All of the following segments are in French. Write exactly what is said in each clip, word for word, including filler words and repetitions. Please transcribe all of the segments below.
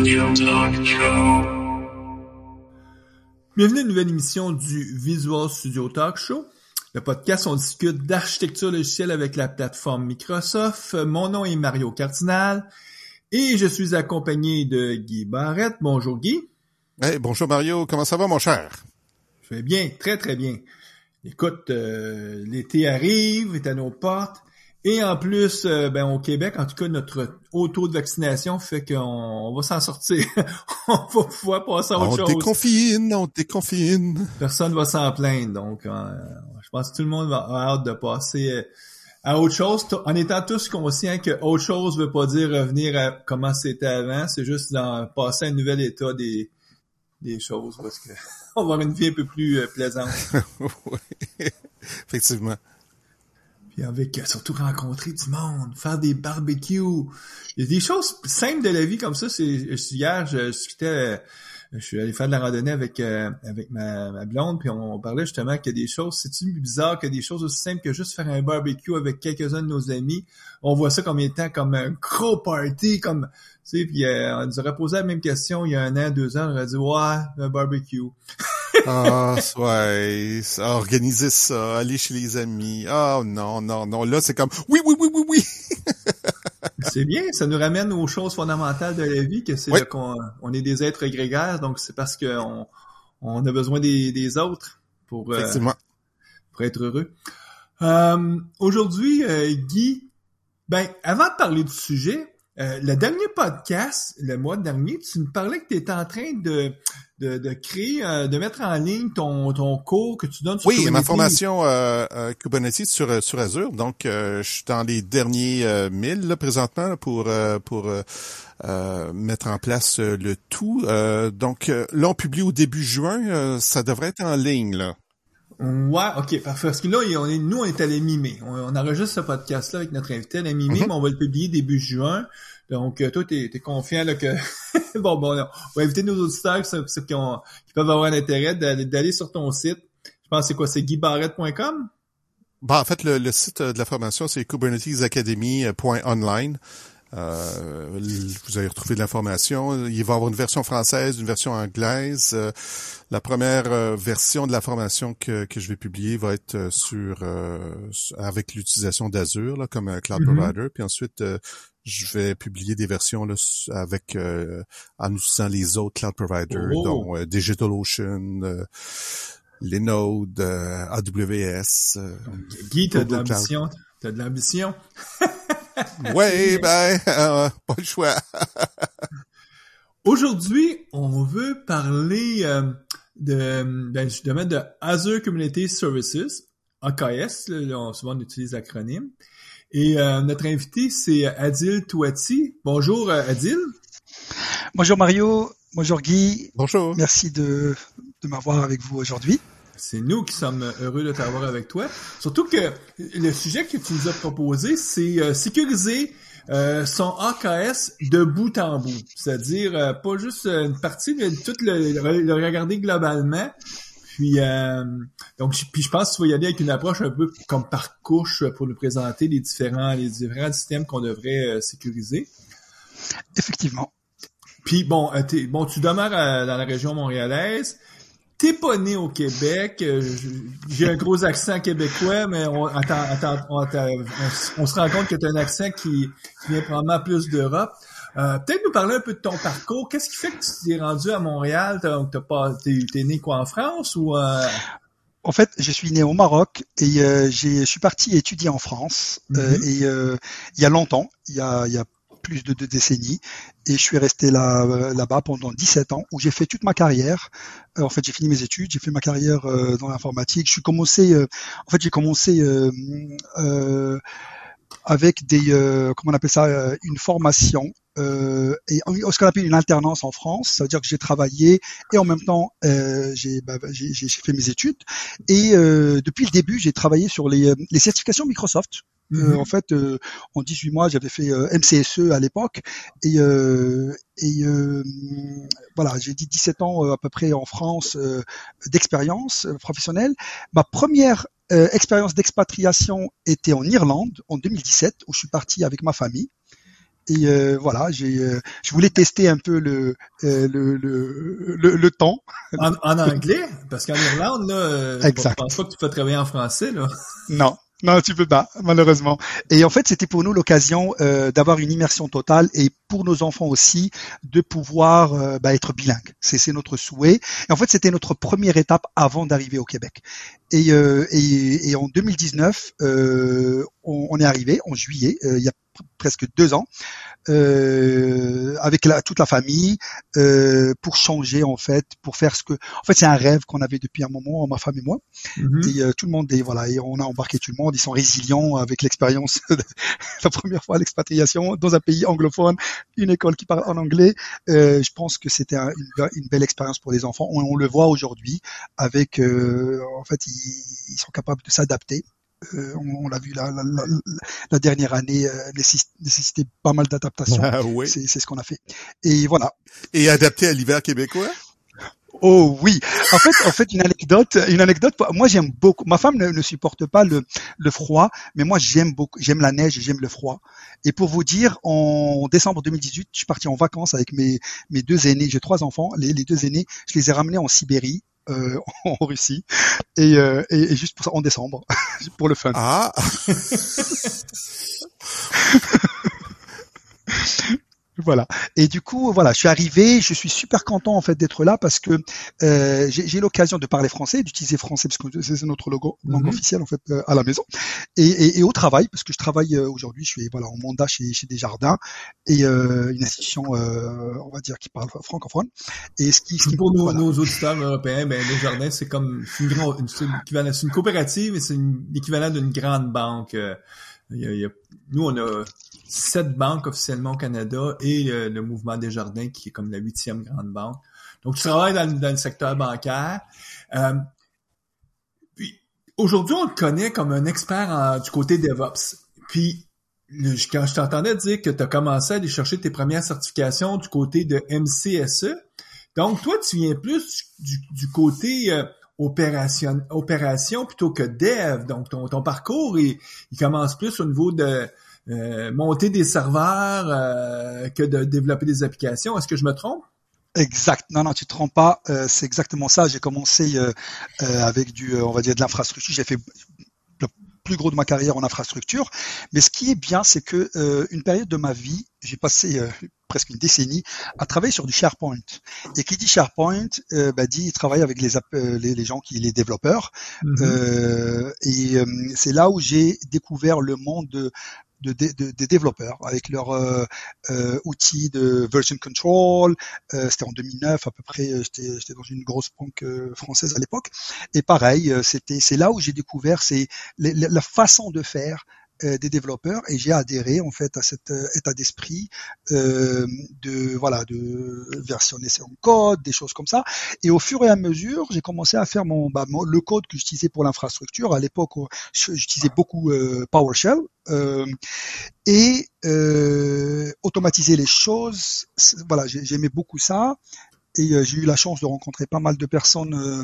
Studio Talk Show. Bienvenue à une nouvelle émission du Visual Studio Talk Show. Le podcast, on discute d'architecture logicielle avec la plateforme Microsoft. Mon nom est Mario Cardinal et je suis accompagné de Guy Barrette. Bonjour Guy. Hey, bonjour Mario, comment ça va mon cher? Je vais bien, très très bien. Écoute, euh, l'été arrive, est à nos portes. Et en plus, euh, ben au Québec, en tout cas, notre haut taux de vaccination fait qu'on on va s'en sortir. On va pouvoir passer à autre on chose. On déconfine, on déconfine. Personne va s'en plaindre. Donc, euh, je pense que tout le monde va avoir hâte de passer à autre chose, en étant tous conscients que autre chose veut pas dire revenir à comment c'était avant. C'est juste d'en passer à un nouvel état des des choses parce que on va avoir une vie un peu plus euh, plaisante. Oui, effectivement. Puis avec, surtout rencontrer du monde, faire des barbecues. Il y a des choses simples de la vie comme ça. C'est, hier, je discutais, je suis allé faire de la randonnée avec euh, avec ma, ma blonde, puis on, on parlait justement qu'il y a des choses, c'est-tu bizarre qu'il y a des choses aussi simples que juste faire un barbecue avec quelques-uns de nos amis. On voit ça comme étant comme un gros party, comme, tu sais, puis euh, on nous aurait posé la même question il y a un an, deux ans, on aurait dit, ouais, un barbecue. Ah, ouais, organiser ça, aller chez les amis. Ah, oh, non, non, non. Là, c'est comme, oui, oui, oui, oui, oui. C'est bien, ça nous ramène aux choses fondamentales de la vie, que c'est oui. là qu'on on est des êtres grégaires, donc c'est parce qu'on on a besoin des, des autres pour, euh, pour être heureux. Euh, aujourd'hui, euh, Guy, ben avant de parler du sujet, euh, le dernier podcast, le mois dernier, tu me parlais que tu étais en train de de, de créer, euh, de mettre en ligne ton ton cours que tu donnes sur oui, Kubernetes. ma formation euh, euh, Kubernetes sur sur Azure. Donc, euh, je suis dans les derniers euh, mille là, présentement là, pour euh, pour euh, euh, mettre en place euh, le tout. Euh, donc, euh, là, on publie au début juin. Euh, ça devrait être en ligne là. Ouais, ok, parfait. Parce que là, on est, nous, on est à la mi-mai. On, on enregistre ce podcast-là avec notre invité à la mi-mai, mm-hmm. mais on va le publier début juin. Donc, toi, t'es, t'es confiant là que bon, bon, on va inviter nos auditeurs qui, qui, qui, ont, qui peuvent avoir un intérêt d'aller, d'aller sur ton site. Je pense que c'est quoi, c'est guy barrette point com? Bah, en fait, le, le site de la formation, c'est kubernetes academy point online. Euh, vous allez retrouver de l'information. Il va y avoir une version française, une version anglaise. Euh, la première euh, version de la formation que, que je vais publier va être euh, sur euh, avec l'utilisation d'Azure là, comme un cloud mm-hmm. provider. Puis ensuite, euh, je vais publier des versions là, avec euh, en utilisant les autres cloud providers, oh. dont euh, DigitalOcean, euh, Linode, euh, A W S. Euh, Donc, Guy, t'as de l'ambition. Cloud. T'as de l'ambition. Oui, ben, euh, pas le choix. Aujourd'hui, on veut parler euh, de, ben, du domaine de Azure Kubernetes Services, A K S, là, on, souvent on utilise l'acronyme. Et euh, notre invité, c'est Adil Touati. Bonjour Adil. Bonjour Mario, bonjour Guy. Bonjour. Merci de, de m'avoir avec vous aujourd'hui. C'est nous qui sommes heureux de t'avoir avec toi. Surtout que le sujet que tu nous as proposé, c'est euh, sécuriser euh, son A K S de bout en bout. C'est-à-dire euh, pas juste une partie, mais tout le, le regarder globalement. Puis euh, donc puis je pense que tu vas y aller avec une approche un peu comme par couche pour nous présenter les différents les différents systèmes qu'on devrait euh, sécuriser. Effectivement. Puis bon, euh, t'es, bon tu demeures à, dans la région montréalaise. T'es pas né au Québec, j'ai un gros accent québécois, mais on, attends, attends, on, on, on se rend compte que t'as un accent qui, qui vient probablement plus d'Europe. Euh, peut-être nous parler un peu de ton parcours. Qu'est-ce qui fait que tu t'es rendu à Montréal? T'as, t'as pas, t'es, t'es né quoi en France ou? Euh... En fait, je suis né au Maroc et euh, j'ai, je suis parti étudier en France mm-hmm. euh, et euh, il y a longtemps, il y a, il y a plus de deux décennies, et je suis resté là, là-bas pendant dix-sept ans, où j'ai fait toute ma carrière. Euh, en fait, j'ai fini mes études, j'ai fait ma carrière euh, dans l'informatique. Je suis commencé, euh, en fait, j'ai commencé euh, euh, avec des, euh, comment on appelle ça, euh, une formation. Euh, et ce qu'on appelle une alternance en France, ça veut dire que j'ai travaillé et en même temps euh, j'ai, bah, j'ai, j'ai fait mes études. Et euh, depuis le début, j'ai travaillé sur les, les certifications Microsoft. Mm-hmm. Euh, en fait, euh, en dix-huit mois, j'avais fait euh, M C S E à l'époque et, euh, et euh, voilà, j'ai dit dix-sept ans euh, à peu près en France euh, d'expérience euh, professionnelle. Ma première euh, expérience d'expatriation était en Irlande en deux mille dix-sept, où je suis parti avec ma famille. Et euh, voilà, j'ai, euh, je voulais tester un peu le euh, le, le le le temps. En, en anglais, parce qu'en Irlande, là, je Exact. pense pas que tu peux travailler en français, là. Non, non, tu peux pas, malheureusement. Et en fait, c'était pour nous l'occasion euh, d'avoir une immersion totale et pour nos enfants aussi de pouvoir euh, bah, être bilingues. C'est, c'est notre souhait. Et en fait, c'était notre première étape avant d'arriver au Québec. Et, euh, et, et en deux mille dix-neuf, euh, on, on est arrivé en juillet, euh, il y a presque deux ans, euh, avec la, toute la famille, euh, pour changer en fait, pour faire ce que. En fait, c'est un rêve qu'on avait depuis un moment, ma femme et moi. Mm-hmm. Et euh, tout le monde est voilà, et on a embarqué tout le monde. Ils sont résilients avec l'expérience de la première fois l'expatriation dans un pays anglophone, une école qui parle en anglais. Euh, je pense que c'était un, une, une belle expérience pour les enfants. On, on le voit aujourd'hui avec, euh, en fait, ils, ils sont capables de s'adapter. Euh, on, on l'a vu la, la, la, la dernière année euh, nécessitait pas mal d'adaptation. Ah, oui. C'est, c'est ce qu'on a fait. Et voilà. Et adapté à l'hiver québécois? Oh oui. En fait, en fait, une anecdote, une anecdote. Moi, j'aime beaucoup. Ma femme ne, ne supporte pas le, le froid, mais moi, j'aime beaucoup. J'aime la neige et j'aime le froid. Et pour vous dire, en décembre deux mille dix-huit, je suis parti en vacances avec mes mes deux aînés. J'ai trois enfants. Les, les deux aînés, je les ai ramenés en Sibérie. Euh, en Russie et, euh, et, et juste pour ça en décembre pour le fun. Ah. Voilà. Et du coup, voilà, je suis arrivé, je suis super content en fait d'être là parce que euh, j'ai, j'ai l'occasion de parler français, d'utiliser français parce que c'est notre logo, langue Mm-hmm. officielle en fait euh, à la maison et, et, et au travail parce que je travaille euh, aujourd'hui, je suis voilà en mandat chez, chez Desjardins et euh, une institution, euh, on va dire qui parle francophone. Et ce qui, ce qui pour nos, voilà. nos auditeurs européens, ben Desjardins, c'est comme c'est une grande, c'est une, équivalent, c'est une coopérative, mais c'est une, l'équivalent d'une grande banque. Euh, il y a, il y a, nous, on a sept banques officiellement au Canada et euh, le mouvement Desjardins qui est comme la huitième grande banque. Donc, tu travailles dans, dans le secteur bancaire. Euh, puis, aujourd'hui, on te connaît comme un expert en, du côté DevOps. Puis, le, quand je t'entendais dire que tu as commencé à aller chercher tes premières certifications du côté de M C S E, donc toi, tu viens plus du, du côté euh, opération, opération plutôt que dev. Donc, ton, ton parcours, il, il commence plus au niveau de Euh, monter des serveurs euh, que de développer des applications. Est-ce que je me trompe? Exact. Non, non, tu te trompes pas. Euh, c'est exactement ça. J'ai commencé euh, euh, avec du, euh, on va dire, de l'infrastructure. J'ai fait le plus gros de ma carrière en infrastructure. Mais ce qui est bien, c'est que euh, une période de ma vie, j'ai passé euh, presque une décennie à travailler sur du SharePoint. Et qui dit SharePoint, euh, bah, dit travailler avec les, euh, les, les gens qui, les développeurs. Mm-hmm. Euh, et euh, c'est là où j'ai découvert le monde de De, de, de, de développeurs avec leurs euh, euh, outils de version control. Euh, c'était en deux mille neuf à peu près. J'étais, j'étais dans une grosse banque euh, française à l'époque. Et pareil, c'était c'est là où j'ai découvert c'est les, la façon de faire euh, des développeurs et j'ai adhéré en fait à cet euh, état d'esprit euh, de voilà de versionner son code, des choses comme ça. Et au fur et à mesure, j'ai commencé à faire mon, bah, mon le code que j'utilisais pour l'infrastructure. À l'époque, j'utilisais beaucoup euh, PowerShell. Euh, et euh, automatiser les choses, voilà, j'aimais beaucoup ça et euh, j'ai eu la chance de rencontrer pas mal de personnes euh,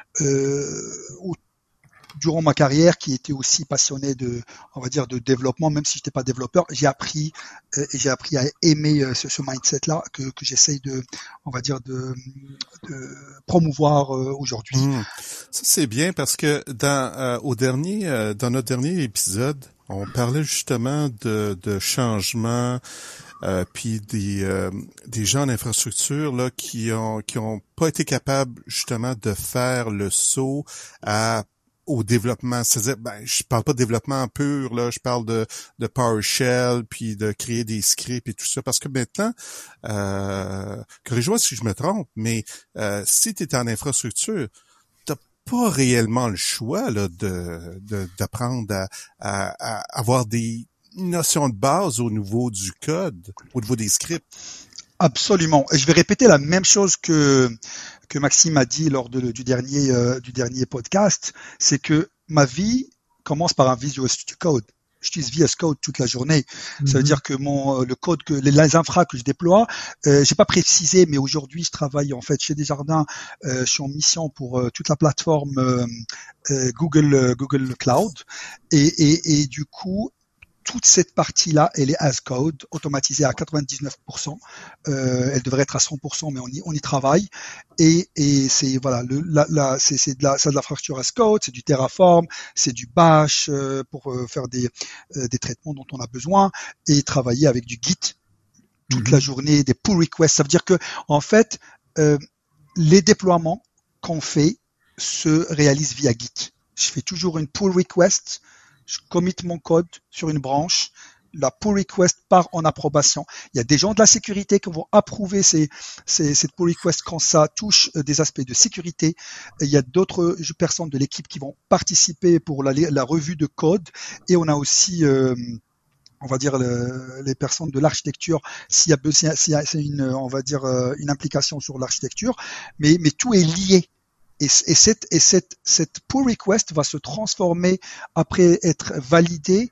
euh, durant ma carrière qui étaient aussi passionnées de, on va dire, de développement, même si j'étais pas développeur, j'ai appris euh, et j'ai appris à aimer euh, ce, ce mindset-là que, que j'essaye de, on va dire, de, de promouvoir euh, aujourd'hui. Mmh. Ça c'est bien parce que dans euh, au dernier, euh, dans notre dernier épisode, on parlait justement de, de changements, euh, puis des euh, des gens en infrastructure là qui ont qui ont pas été capables justement de faire le saut à au développement. C'est-à-dire, ben, je parle pas de développement pur là, je parle de de PowerShell puis de créer des scripts et tout ça parce que maintenant, euh, corrige-moi si je me trompe, mais euh, si tu es en infrastructure, pas réellement le choix là de, de d'apprendre à, à, à avoir des notions de base au niveau du code, au niveau des scripts. Absolument. Et je vais répéter la même chose que que Maxime a dit lors de, du dernier euh, du dernier podcast, c'est que ma vie commence par un Visual Studio Code. J'utilise V S Code toute la journée. Mm-hmm. Ça veut dire que mon le code que les, les infras que je déploie, euh, j'ai pas précisé, mais aujourd'hui je travaille en fait chez Desjardins. Euh, je suis en mission pour euh, toute la plateforme euh, euh, Google euh, Google Cloud et, et et du coup toute cette partie-là, elle est as code, automatisée à quatre-vingt-dix-neuf pour cent. Euh, elle devrait être à cent pour cent, mais on y, on y travaille. Et, et c'est voilà, le, la, la, c'est, c'est de la, c'est de la fracture as code, c'est du Terraform, c'est du Bash euh, pour euh, faire des, euh, des traitements dont on a besoin et travailler avec du Git toute mm-hmm. la journée, des pull requests. Ça veut dire que en fait, euh, les déploiements qu'on fait se réalisent via Git. Je fais toujours une pull request. Je commit mon code sur une branche, la pull request part en approbation. Il y a des gens de la sécurité qui vont approuver ces, ces, cette pull request quand ça touche des aspects de sécurité. Et il y a d'autres personnes de l'équipe qui vont participer pour la, la revue de code. Et on a aussi, euh, on va dire, le, les personnes de l'architecture, s'il y a, s'il y a c'est une, on va dire, une implication sur l'architecture. Mais, mais tout est lié. Et, et, cette, et cette, cette pull request va se transformer après être validée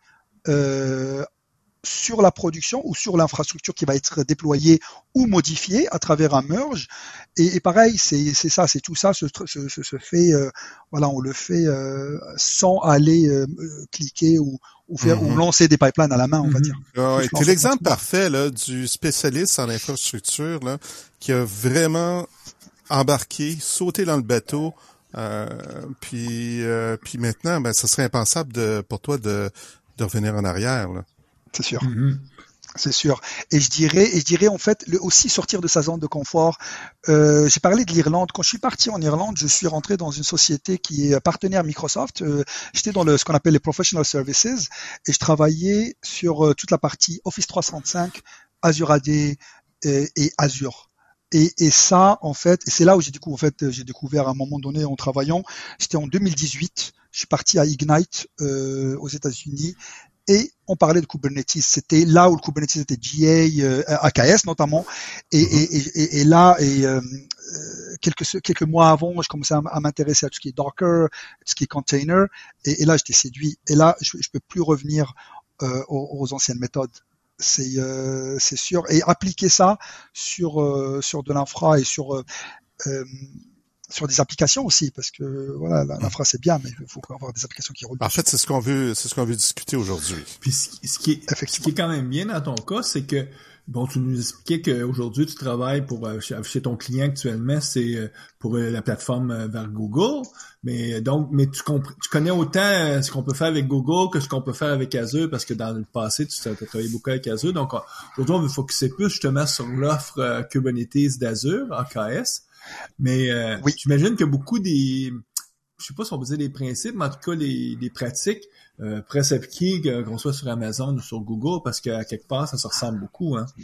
euh, sur la production ou sur l'infrastructure qui va être déployée ou modifiée à travers un merge. Et, et pareil, c'est, c'est ça, c'est tout ça se, se, se, se fait, euh, voilà, on le fait euh, sans aller euh, cliquer ou, ou faire mm-hmm. ou lancer des pipelines à la main, on va dire. Ah ouais, c'est l'exemple parfait là du spécialiste en infrastructure là qui a vraiment embarquer, sauter dans le bateau, euh, puis euh, puis maintenant, ben ça serait impensable de pour toi de de revenir en arrière là. C'est sûr. Mm-hmm. C'est sûr. Et je dirais, et je dirais en fait, le, aussi sortir de sa zone de confort. Euh, j'ai parlé de l'Irlande. Quand je suis parti en Irlande, je suis rentré dans une société qui est partenaire Microsoft. Euh, j'étais dans le ce qu'on appelle les professional services et je travaillais sur euh, toute la partie Office trois cent soixante-cinq, Azure A D et, et Azure. Et, et ça, en fait, et c'est là où j'ai découvert, en fait, j'ai découvert à un moment donné en travaillant. C'était en deux mille dix-huit. Je suis parti à Ignite euh, aux États-Unis et on parlait de Kubernetes. C'était là où le Kubernetes était G A, euh, A K S notamment. Et, et, et, et là, et euh, quelques quelques mois avant, je commençais à, à m'intéresser à tout ce qui est Docker, tout ce qui est container. Et, et là, j'étais séduit. Et là, je, je peux plus revenir euh, aux, aux anciennes méthodes. C'est euh, c'est sûr, et appliquer ça sur euh, sur de l'infra et sur euh, euh, sur des applications aussi, parce que voilà, l'infra c'est bien, mais il faut avoir des applications qui roulent. En fait, c'est ce qu'on veut, c'est ce qu'on veut discuter aujourd'hui. Puis ce qui est ce qui est quand même bien dans ton cas, c'est que bon, tu nous expliquais qu'aujourd'hui tu travailles pour chez ton client actuellement, c'est pour la plateforme vers Google, mais donc mais tu, comp- tu connais autant ce qu'on peut faire avec Google que ce qu'on peut faire avec Azure, parce que dans le passé tu as travaillé beaucoup avec Azure. Donc aujourd'hui on veut focuser plus justement sur l'offre euh, Kubernetes d'Azure, A K S, mais euh, oui. J'imagine que beaucoup des, je sais pas si on peut dire des principes, mais en tout cas les, les pratiques Euh, pourrait s'appliquer qu'on soit sur Amazon ou sur Google, parce qu'à quelque part ça se ressemble beaucoup, hein.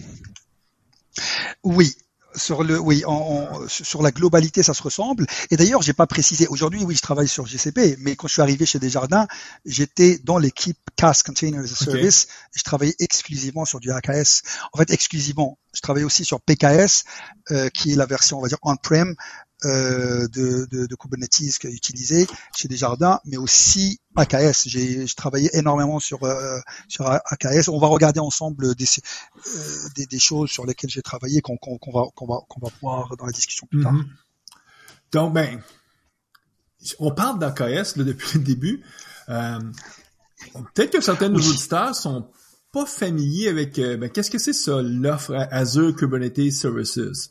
Oui, sur le, oui, en, en, sur la globalité ça se ressemble. Et d'ailleurs j'ai pas précisé. Aujourd'hui, oui, je travaille sur G C P, mais quand je suis arrivé chez Desjardins, j'étais dans l'équipe C A S Container as a Service. Okay. Et je travaillais exclusivement sur du A K S. En fait, exclusivement. Je travaillais aussi sur P K S, euh, qui est la version, on va dire, on-prem. Euh, de, de, de Kubernetes qui est utilisé chez Desjardins, mais aussi A K S. J'ai, j'ai travaillé énormément sur euh, sur A K S. On va regarder ensemble des euh, des, des choses sur lesquelles j'ai travaillé qu'on, qu'on, qu'on va qu'on va qu'on va voir dans la discussion plus tard. Mm-hmm. Donc ben, on parle d'A K S là, depuis le début. Euh, peut-être que certains de nos oui. auditeurs sont pas familiers avec euh, ben qu'est-ce que c'est ça, l'offre Azure Kubernetes Services.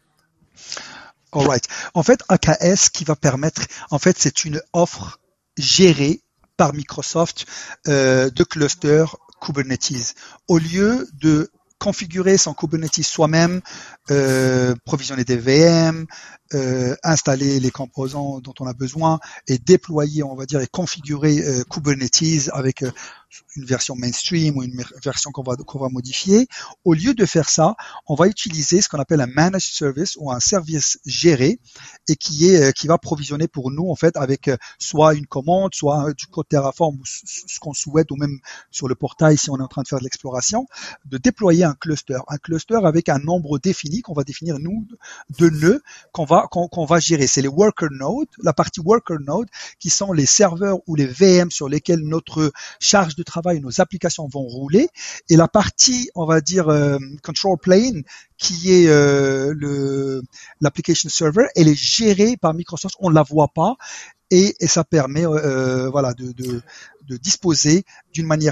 All right. En fait, A K S qui va permettre, en fait, c'est une offre gérée par Microsoft euh, de cluster Kubernetes. Au lieu de configurer son Kubernetes soi-même, euh, provisionner des V M, euh, installer les composants dont on a besoin et déployer, on va dire, et configurer euh, Kubernetes avec euh, une version mainstream ou une version qu'on va qu'on va modifier. Au lieu de faire ça, on va utiliser ce qu'on appelle un managed service ou un service géré et qui est qui va provisionner pour nous en fait avec soit une commande, soit du code Terraform ou ce qu'on souhaite, ou même sur le portail si on est en train de faire de l'exploration, de déployer un cluster, un cluster avec un nombre défini qu'on va définir nous de nœuds qu'on va qu'on, qu'on va gérer. C'est les worker nodes, la partie worker node qui sont les serveurs ou les V M sur lesquels notre charge de travail, nos applications vont rouler, et la partie, on va dire, euh, control plane, qui est euh, le l'application server, elle est gérée par Microsoft, on ne la voit pas, et, et ça permet, euh, voilà, de, de, de disposer d'une manière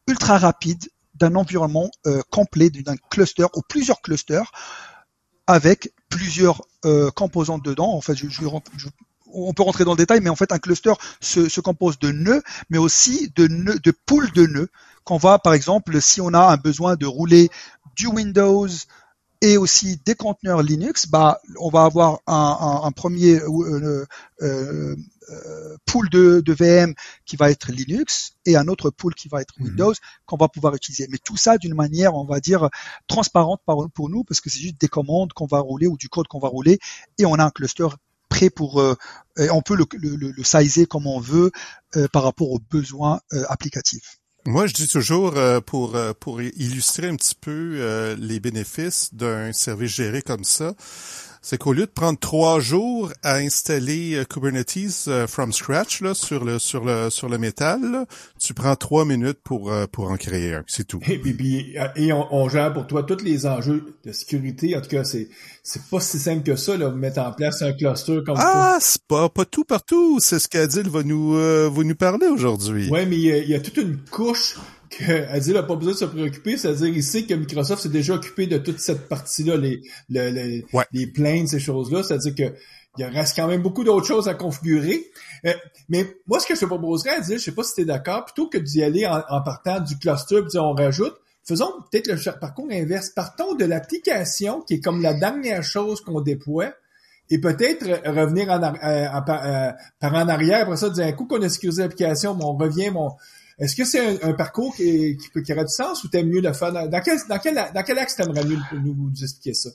ultra rapide d'un environnement euh, complet, d'un cluster ou plusieurs clusters avec plusieurs euh, composantes dedans. En fait, je, je, je, on peut rentrer dans le détail, mais en fait, un cluster se, se compose de nœuds, mais aussi de nœuds, de pools de nœuds. Qu'on va, par exemple, si on a un besoin de rouler du Windows et aussi des conteneurs Linux, bah, on va avoir un, un, un premier euh, euh, euh, pool de, de V M qui va être Linux et un autre pool qui va être Windows mmh. qu'on va pouvoir utiliser. Mais tout ça d'une manière, on va dire, transparente pour nous, parce que c'est juste des commandes qu'on va rouler ou du code qu'on va rouler et on a un cluster prêt pour, euh, on peut le, le, le, le sizer comme on veut euh, par rapport aux besoins euh, applicatifs. Moi, je dis toujours, euh, pour euh, pour illustrer un petit peu euh, les bénéfices d'un service géré comme ça, c'est qu'au lieu de prendre trois jours à installer euh, Kubernetes euh, from scratch là sur le sur le sur le métal, là, tu prends trois minutes pour euh, pour en créer un, c'est tout. Et puis, puis et on, on gère pour toi tous les enjeux de sécurité. En tout cas, c'est c'est pas si simple que ça là, mettre en place un cluster comme ah, ça. Ah, c'est pas pas tout partout. C'est ce qu'Adil va nous euh, va nous parler aujourd'hui. Ouais, mais il y a, il y a toute une couche que Adil n'a pas besoin de se préoccuper, c'est-à-dire il sait que Microsoft s'est déjà occupé de toute cette partie-là, les le, le, ouais. les planes, ces choses-là, c'est-à-dire que il reste quand même beaucoup d'autres choses à configurer. Euh, mais moi, ce que je te proposerais, Adil, je sais pas si tu es d'accord, plutôt que d'y aller en, en partant du cluster, puis on rajoute, faisons peut-être le parcours inverse, partons de l'application qui est comme la dernière chose qu'on déploie, et peut-être revenir en, en, en, en par en arrière, après ça, dire un coup qu'on a sécurisé l'application, on revient, mon est-ce que c'est un, un parcours qui, qui, qui aurait du sens ou t'aimes mieux le faire? Dans, dans, quel, dans, quel, dans quel axe t'aimerais mieux nous, nous expliquer ça?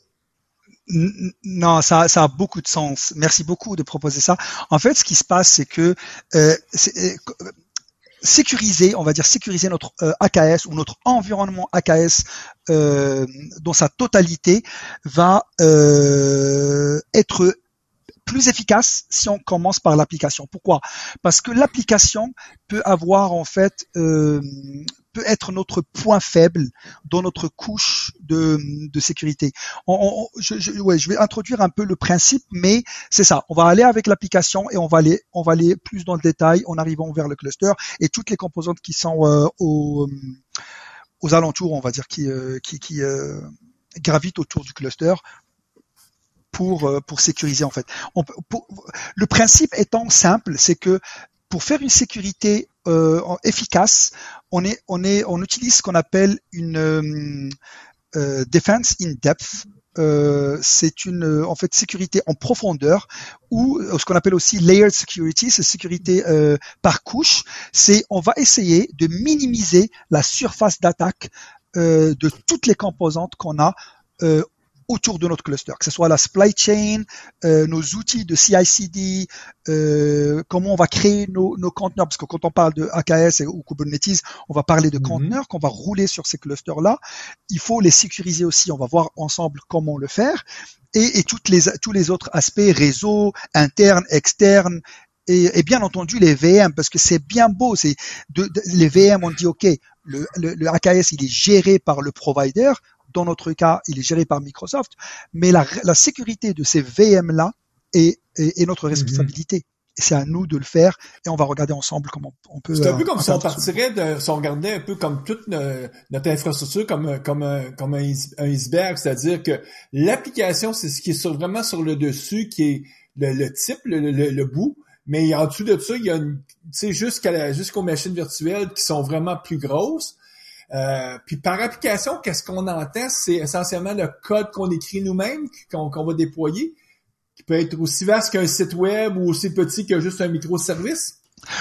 Non, ça, ça a beaucoup de sens. Merci beaucoup de proposer ça. En fait, ce qui se passe, c'est que euh, c'est, euh, sécuriser, on va dire sécuriser notre euh, A K S ou notre environnement A K S euh, dans sa totalité va euh, être plus efficace si on commence par l'application. Pourquoi? Parce que l'application peut avoir en fait euh, peut être notre point faible dans notre couche de, de sécurité. On, on, je, je, ouais, je vais introduire un peu le principe, mais c'est ça. On va aller avec l'application et on va aller on va aller plus dans le détail en arrivant vers le cluster et toutes les composantes qui sont euh, aux, aux alentours, on va dire, qui euh, qui, qui euh, gravitent autour du cluster. Pour pour sécuriser en fait. On, pour, le principe étant simple, c'est que pour faire une sécurité euh, efficace, on est on est on utilise ce qu'on appelle une euh, defense in depth. Euh, c'est une en fait sécurité en profondeur ou ce qu'on appelle aussi layered security, c'est sécurité euh, par couche. C'est on va essayer de minimiser la surface d'attaque euh, de toutes les composantes qu'on a euh, autour de notre cluster, que ce soit la supply chain, euh, nos outils de C I C D, euh, comment on va créer nos, nos conteneurs, parce que quand on parle de A K S ou Kubernetes, on va parler de mm-hmm. conteneurs qu'on va rouler sur ces clusters-là. Il faut les sécuriser aussi, on va voir ensemble comment le faire, et, et toutes les, tous les autres aspects, réseau, interne, externe, et, et bien entendu les V M, parce que c'est bien beau, c'est de, de, les V M, on dit ok, le, le, le A K S il est géré par le provider. Dans notre cas, il est géré par Microsoft, mais la, la sécurité de ces V M-là est, est, est notre responsabilité. Mm-hmm. Et c'est à nous de le faire, et on va regarder ensemble comment on peut... C'est un peu euh, comme si on partirait de, si on regardait un peu comme toute notre, notre infrastructure comme, comme, un, comme un, un iceberg, c'est-à-dire que l'application, c'est ce qui est sur, vraiment sur le dessus, qui est le, le type, le, le, le bout, mais en dessous de ça, il y a une, tu sais, jusqu'à la, jusqu'aux machines virtuelles qui sont vraiment plus grosses. Euh, puis par application, qu'est-ce qu'on entend? C'est essentiellement le code qu'on écrit nous-mêmes, qu'on, qu'on va déployer, qui peut être aussi vaste qu'un site web ou aussi petit que juste un microservice.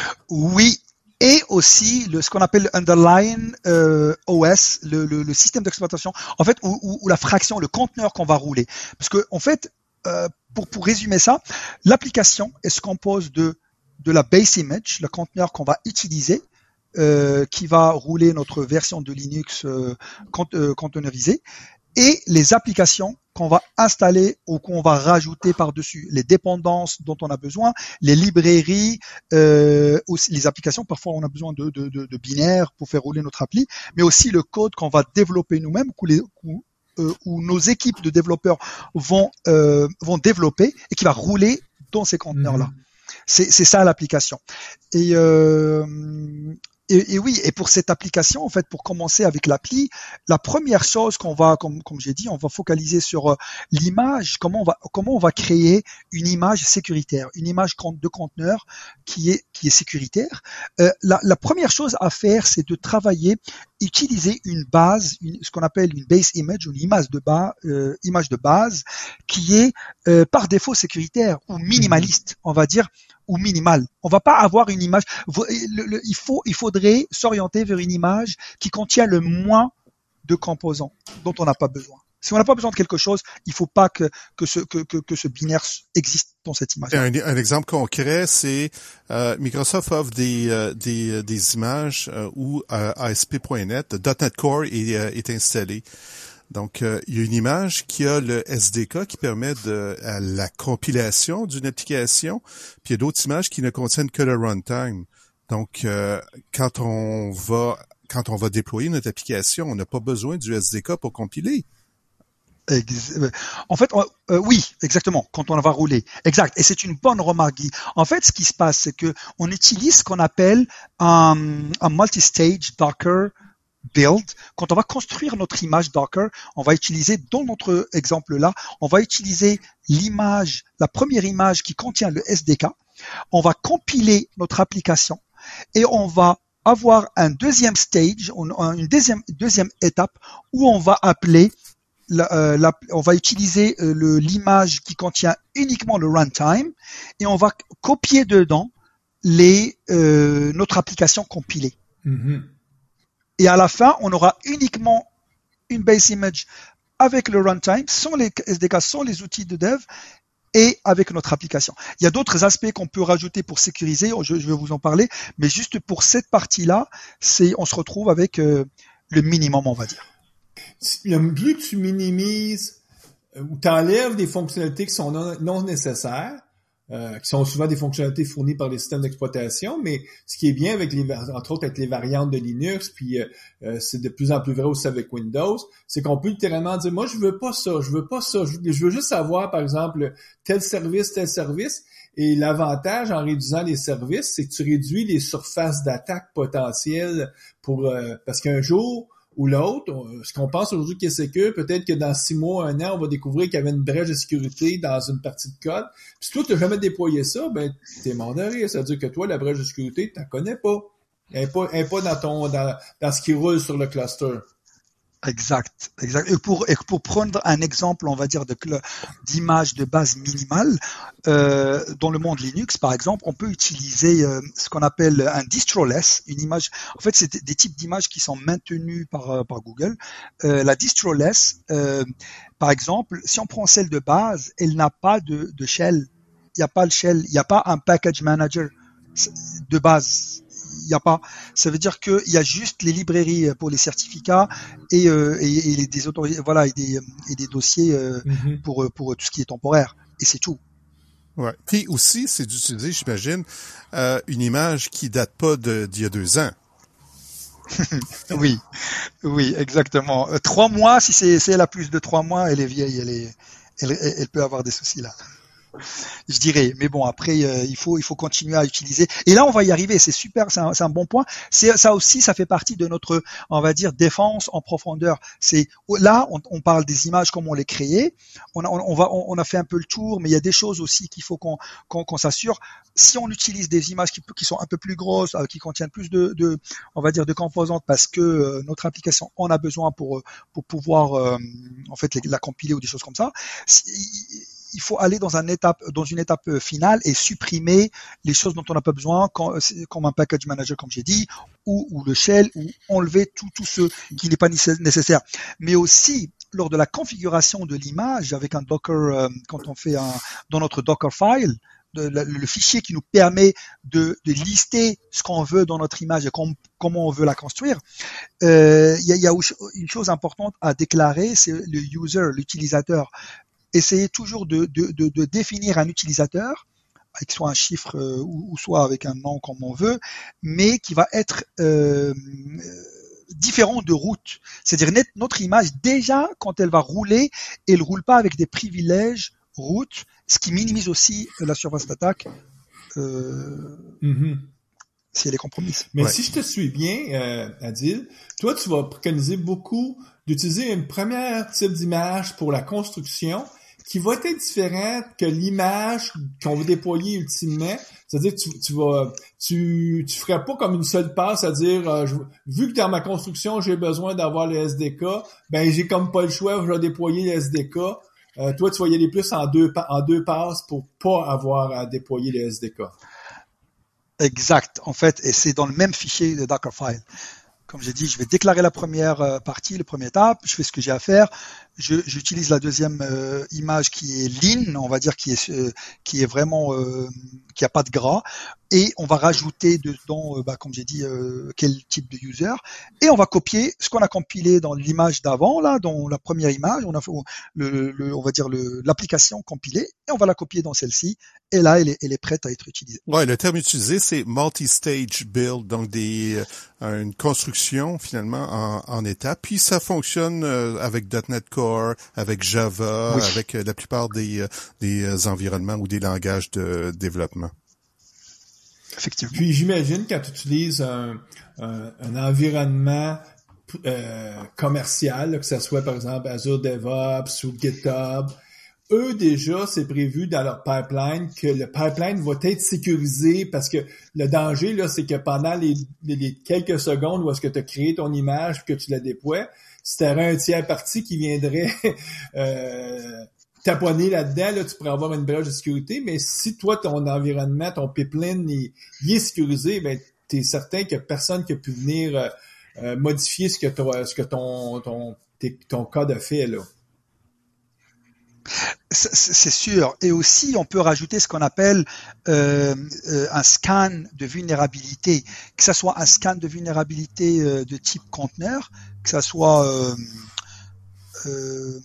Oui, et aussi le, ce qu'on appelle le underlying euh, O S, le, le, le système d'exploitation, en fait, ou, ou, ou la fraction, le conteneur qu'on va rouler. Parce que en fait, euh, pour, pour résumer ça, l'application elle se compose de, de la base image, le conteneur qu'on va utiliser, Euh, qui va rouler notre version de Linux euh, cont- euh, containerisée, et les applications qu'on va installer ou qu'on va rajouter par-dessus, les dépendances dont on a besoin, les librairies, euh, aussi les applications, parfois on a besoin de, de, de, de binaires pour faire rouler notre appli, mais aussi le code qu'on va développer nous-mêmes, où, les, où, euh, où nos équipes de développeurs vont, euh, vont développer et qui va rouler dans ces conteneurs-là. Mmh. C'est, c'est ça l'application. Et euh, Et, et oui, et pour cette application, en fait, pour commencer avec l'appli, la première chose qu'on va, comme, comme j'ai dit, on va focaliser sur euh, l'image, comment on va, comment on va créer une image sécuritaire, une image de conteneur qui est, qui est sécuritaire. Euh, la, la première chose à faire, c'est de travailler, utiliser une base, une, ce qu'on appelle une base image, une image de base, euh, image de base, qui est euh, par défaut sécuritaire ou minimaliste, on va dire, ou minimal. On va pas avoir une image. Le, le, il faut, il faudrait s'orienter vers une image qui contient le moins de composants dont on n'a pas besoin. Si on n'a pas besoin de quelque chose, il faut pas que que ce que que, que ce binaire existe dans cette image. Un, un exemple concret, c'est euh, Microsoft offre des euh, des des images euh, où euh, A S P point net, .dot net Core est, euh, est installé. Donc, euh, il y a une image qui a le S D K qui permet de à la compilation d'une application, puis il y a d'autres images qui ne contiennent que le runtime. Donc, euh, quand on va quand on va déployer notre application, on n'a pas besoin du S D K pour compiler. En fait, euh, oui, exactement, quand on va rouler. Exact. Et c'est une bonne remarque, Guy. En fait, ce qui se passe, c'est que on utilise ce qu'on appelle un, un multi-stage Docker build. Quand on va construire notre image Docker, on va utiliser, dans notre exemple-là, on va utiliser l'image, la première image qui contient le S D K. On va compiler notre application et on va avoir un deuxième stage, une deuxième, deuxième étape où on va appeler La, euh, la, on va utiliser euh, le, l'image qui contient uniquement le runtime et on va copier dedans les, euh, notre application compilée. Mm-hmm. Et à la fin, on aura uniquement une base image avec le runtime, sans les S D K, sans les outils de dev et avec notre application. Il y a d'autres aspects qu'on peut rajouter pour sécuriser, je, je vais vous en parler, mais juste pour cette partie-là, c'est, on se retrouve avec euh, le minimum, on va dire. Le plus que tu minimises ou t'enlèves des fonctionnalités qui sont non, non nécessaires, euh, qui sont souvent des fonctionnalités fournies par les systèmes d'exploitation, mais ce qui est bien avec les, entre autres avec les variantes de Linux, puis euh, c'est de plus en plus vrai aussi avec Windows, c'est qu'on peut littéralement dire, moi je veux pas ça, je veux pas ça, je veux, je veux juste avoir par exemple tel service, tel service, et l'avantage en réduisant les services, c'est que tu réduis les surfaces d'attaque potentielles pour euh, parce qu'un jour ou l'autre, ce qu'on pense aujourd'hui qui est sécure, peut-être que dans six mois, un an, on va découvrir qu'il y avait une brèche de sécurité dans une partie de code. Puis si toi, tu n'as jamais déployé ça, ben t'es mort de rire. Ça veut dire que toi, la brèche de sécurité, tu la connais pas. Elle n'est pas, elle est pas dans ton dans, dans ce qui roule sur le cluster. Exact, exact. Et pour, et pour prendre un exemple, on va dire, de, d'image de base minimale, euh, dans le monde Linux, par exemple, on peut utiliser euh, ce qu'on appelle un distroless, une image. En fait, c'est des types d'images qui sont maintenues par, par Google. Euh, la distroless, euh, par exemple, si on prend celle de base, elle n'a pas de, de shell. Il n'y a pas le shell, il n'y a pas un package manager de base. Il n'y a pas. Ça veut dire qu'il y a juste les librairies pour les certificats et, euh, et, et des autorités, voilà, et des, et des dossiers euh, mm-hmm. pour pour tout ce qui est temporaire. Et c'est tout. Ouais. Puis aussi, c'est d'utiliser, j'imagine, euh, une image qui date pas de, d'il y a deux ans. oui, oui, exactement. Euh, trois mois, si c'est, si elle a plus de trois mois, elle est vieille, elle est, elle, elle peut avoir des soucis là. Je dirais, mais bon, après euh, il faut il faut continuer à utiliser. Et là, on va y arriver. C'est super, c'est un, c'est un bon point. C'est ça aussi, ça fait partie de notre, on va dire, défense en profondeur. C'est là, on, on parle des images comme on les créait. On a on, on va on, on a fait un peu le tour, mais il y a des choses aussi qu'il faut qu'on qu'on, qu'on s'assure. Si on utilise des images qui, qui sont un peu plus grosses, euh, qui contiennent plus de, de on va dire de composantes, parce que euh, notre application en a besoin pour pour pouvoir euh, en fait les, la compiler ou des choses comme ça. Si, il faut aller dans, un étape, dans une étape finale et supprimer les choses dont on n'a pas besoin, comme un package manager, comme j'ai dit, ou, ou le shell, ou enlever tout, tout ce qui n'est pas nécessaire. Mais aussi, lors de la configuration de l'image, avec un Docker, euh, quand on fait un, dans notre Docker file, de, le, le fichier qui nous permet de, de lister ce qu'on veut dans notre image et com, comment on veut la construire, euh, il y a, il y a une chose importante à déclarer, c'est le user, l'utilisateur. Essayez toujours de, de, de, de définir un utilisateur, avec soit un chiffre euh, ou, ou soit avec un nom comme on veut, mais qui va être euh, différent de root. C'est-à-dire notre image, déjà, quand elle va rouler, elle ne roule pas avec des privilèges root, ce qui minimise aussi la surface d'attaque. Euh, mm-hmm. si elle est compromise. Mais Ouais. si je te suis bien, euh, Adil, toi, tu vas préconiser beaucoup d'utiliser une première type d'image pour la construction qui va être différente que l'image qu'on veut déployer ultimement. C'est-à-dire que tu, tu vas, tu, tu ferais pas comme une seule passe à dire, euh, je, vu que dans ma construction, j'ai besoin d'avoir le S D K, ben, j'ai comme pas le choix, je vais déployer le S D K. Euh, toi, tu vas y aller plus en deux, en deux passes pour pas avoir à déployer le S D K. Exact, en fait, et c'est dans le même fichier de Dockerfile. Comme j'ai dit, je vais déclarer la première euh, partie, le premier étape, je fais ce que j'ai à faire, je, j'utilise la deuxième euh, image qui est lean, on va dire qui est euh, qui est vraiment euh, qui a pas de gras, et on va rajouter dedans, euh, bah, comme j'ai dit, euh, quel type de user, et on va copier ce qu'on a compilé dans l'image d'avant, là, dans la première image, on a fait le, le on va dire le, l'application compilée, et on va la copier dans celle-ci, et là, elle est, elle est prête à être utilisée. Ouais, le terme utilisé, c'est multi-stage build, donc des euh, une construction finalement en, en étapes. Puis ça fonctionne euh, avec .dot net Core, avec Java, Oui. avec euh, la plupart des, euh, des euh, environnements ou des langages de développement. Effectivement. Puis j'imagine quand tu utilises un, un, un environnement euh, commercial, là, que ce soit par exemple Azure DevOps ou GitHub, eux déjà, c'est prévu dans leur pipeline que le pipeline va être sécurisé parce que le danger, là, c'est que pendant les, les, les quelques secondes où est-ce que tu as créé ton image et que tu la déploies, si tu aurais un tiers parti qui viendrait euh, taponner là-dedans, là, tu pourrais avoir une brèche de sécurité, mais si toi, ton environnement, ton pipeline, il, il est sécurisé, ben, tu es certain qu'il n'y a personne qui a pu venir euh, euh, modifier ce que, ton, ce que ton, ton, tes, ton code a fait, là. C'est sûr. Et aussi, on peut rajouter ce qu'on appelle euh, euh, un scan de vulnérabilité, que ça soit un scan de vulnérabilité euh, de type conteneur, que ça soit euh, euh,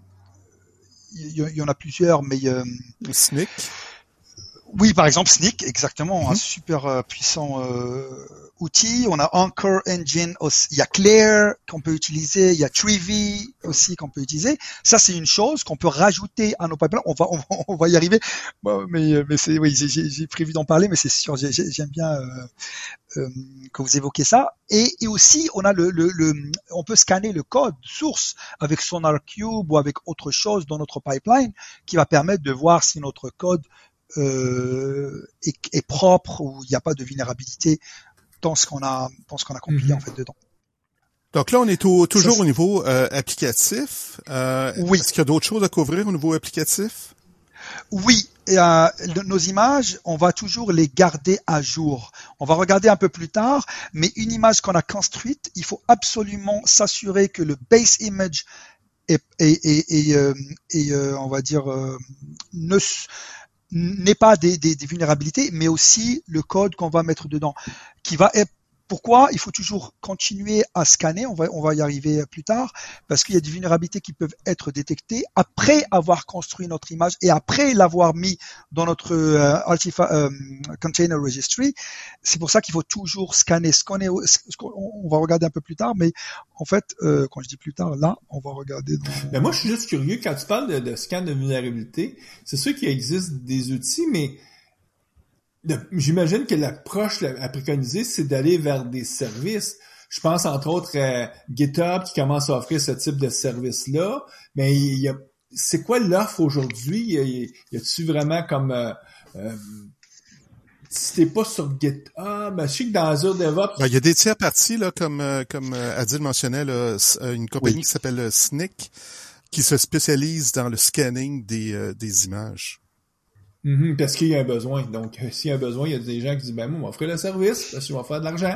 il y, y en a plusieurs, mais euh, Snyk. Oui, par exemple Snyk, exactement, Mm-hmm. un super euh, puissant euh, outil. On a Anchor Engine aussi. Il y a Claire qu'on peut utiliser, il y a Trivy aussi qu'on peut utiliser. Ça, c'est une chose qu'on peut rajouter à nos pipelines. On va, on va, on va y arriver. Bon, mais, mais c'est, oui, j'ai, j'ai prévu d'en parler, mais c'est sûr, j'ai, j'aime bien euh, euh, que vous évoquez ça. Et, et aussi, on a le, le, le, on peut scanner le code source avec SonarQube ou avec autre chose dans notre pipeline qui va permettre de voir si notre code Euh, est, est propre, où il n'y a pas de vulnérabilité dans ce qu'on a dans ce qu'on a compilé mm-hmm. en fait dedans. Donc là, on est au, toujours Ça, au niveau euh, applicatif. Euh, oui. Est-ce qu'il y a d'autres choses à couvrir au niveau applicatif? Oui. Et, euh, nos images, on va toujours les garder à jour. On va regarder un peu plus tard, mais une image qu'on a construite, il faut absolument s'assurer que le base image est, est, est, est, euh, est euh, on va dire, euh, ne n'est pas des, des, des vulnérabilités, mais aussi le code qu'on va mettre dedans, qui va être. Pourquoi il faut toujours continuer à scanner, on va, on va y arriver plus tard, parce qu'il y a des vulnérabilités qui peuvent être détectées après avoir construit notre image et après l'avoir mis dans notre euh, Artifa, euh, Container Registry. C'est pour ça qu'il faut toujours scanner. Ce qu'on est, ce qu'on, on va regarder un peu plus tard, mais en fait, euh, quand je dis plus tard, là, on va regarder dans... Mais moi, je suis juste curieux, quand tu parles de, de scan de vulnérabilité, c'est sûr qu'il existe des outils, mais j'imagine que l'approche à préconiser, c'est d'aller vers des services. Je pense entre autres à GitHub qui commence à offrir ce type de service-là. Mais il y a, c'est quoi l'offre aujourd'hui? Y, y a-tu vraiment comme... Euh, euh, si t'es pas sur GitHub, ben, je sais que dans Azure DevOps... Ben, il y a des tiers parties, là, comme, comme Adil mentionnait, là, une compagnie oui. qui s'appelle Snyk, qui se spécialise dans le scanning des, euh, des images. Mm-hmm, parce qu'il y a un besoin. Donc, euh, s'il y a un besoin, il y a des gens qui disent, ben, moi, on va offrir le service, parce qu'ils vont faire de l'argent.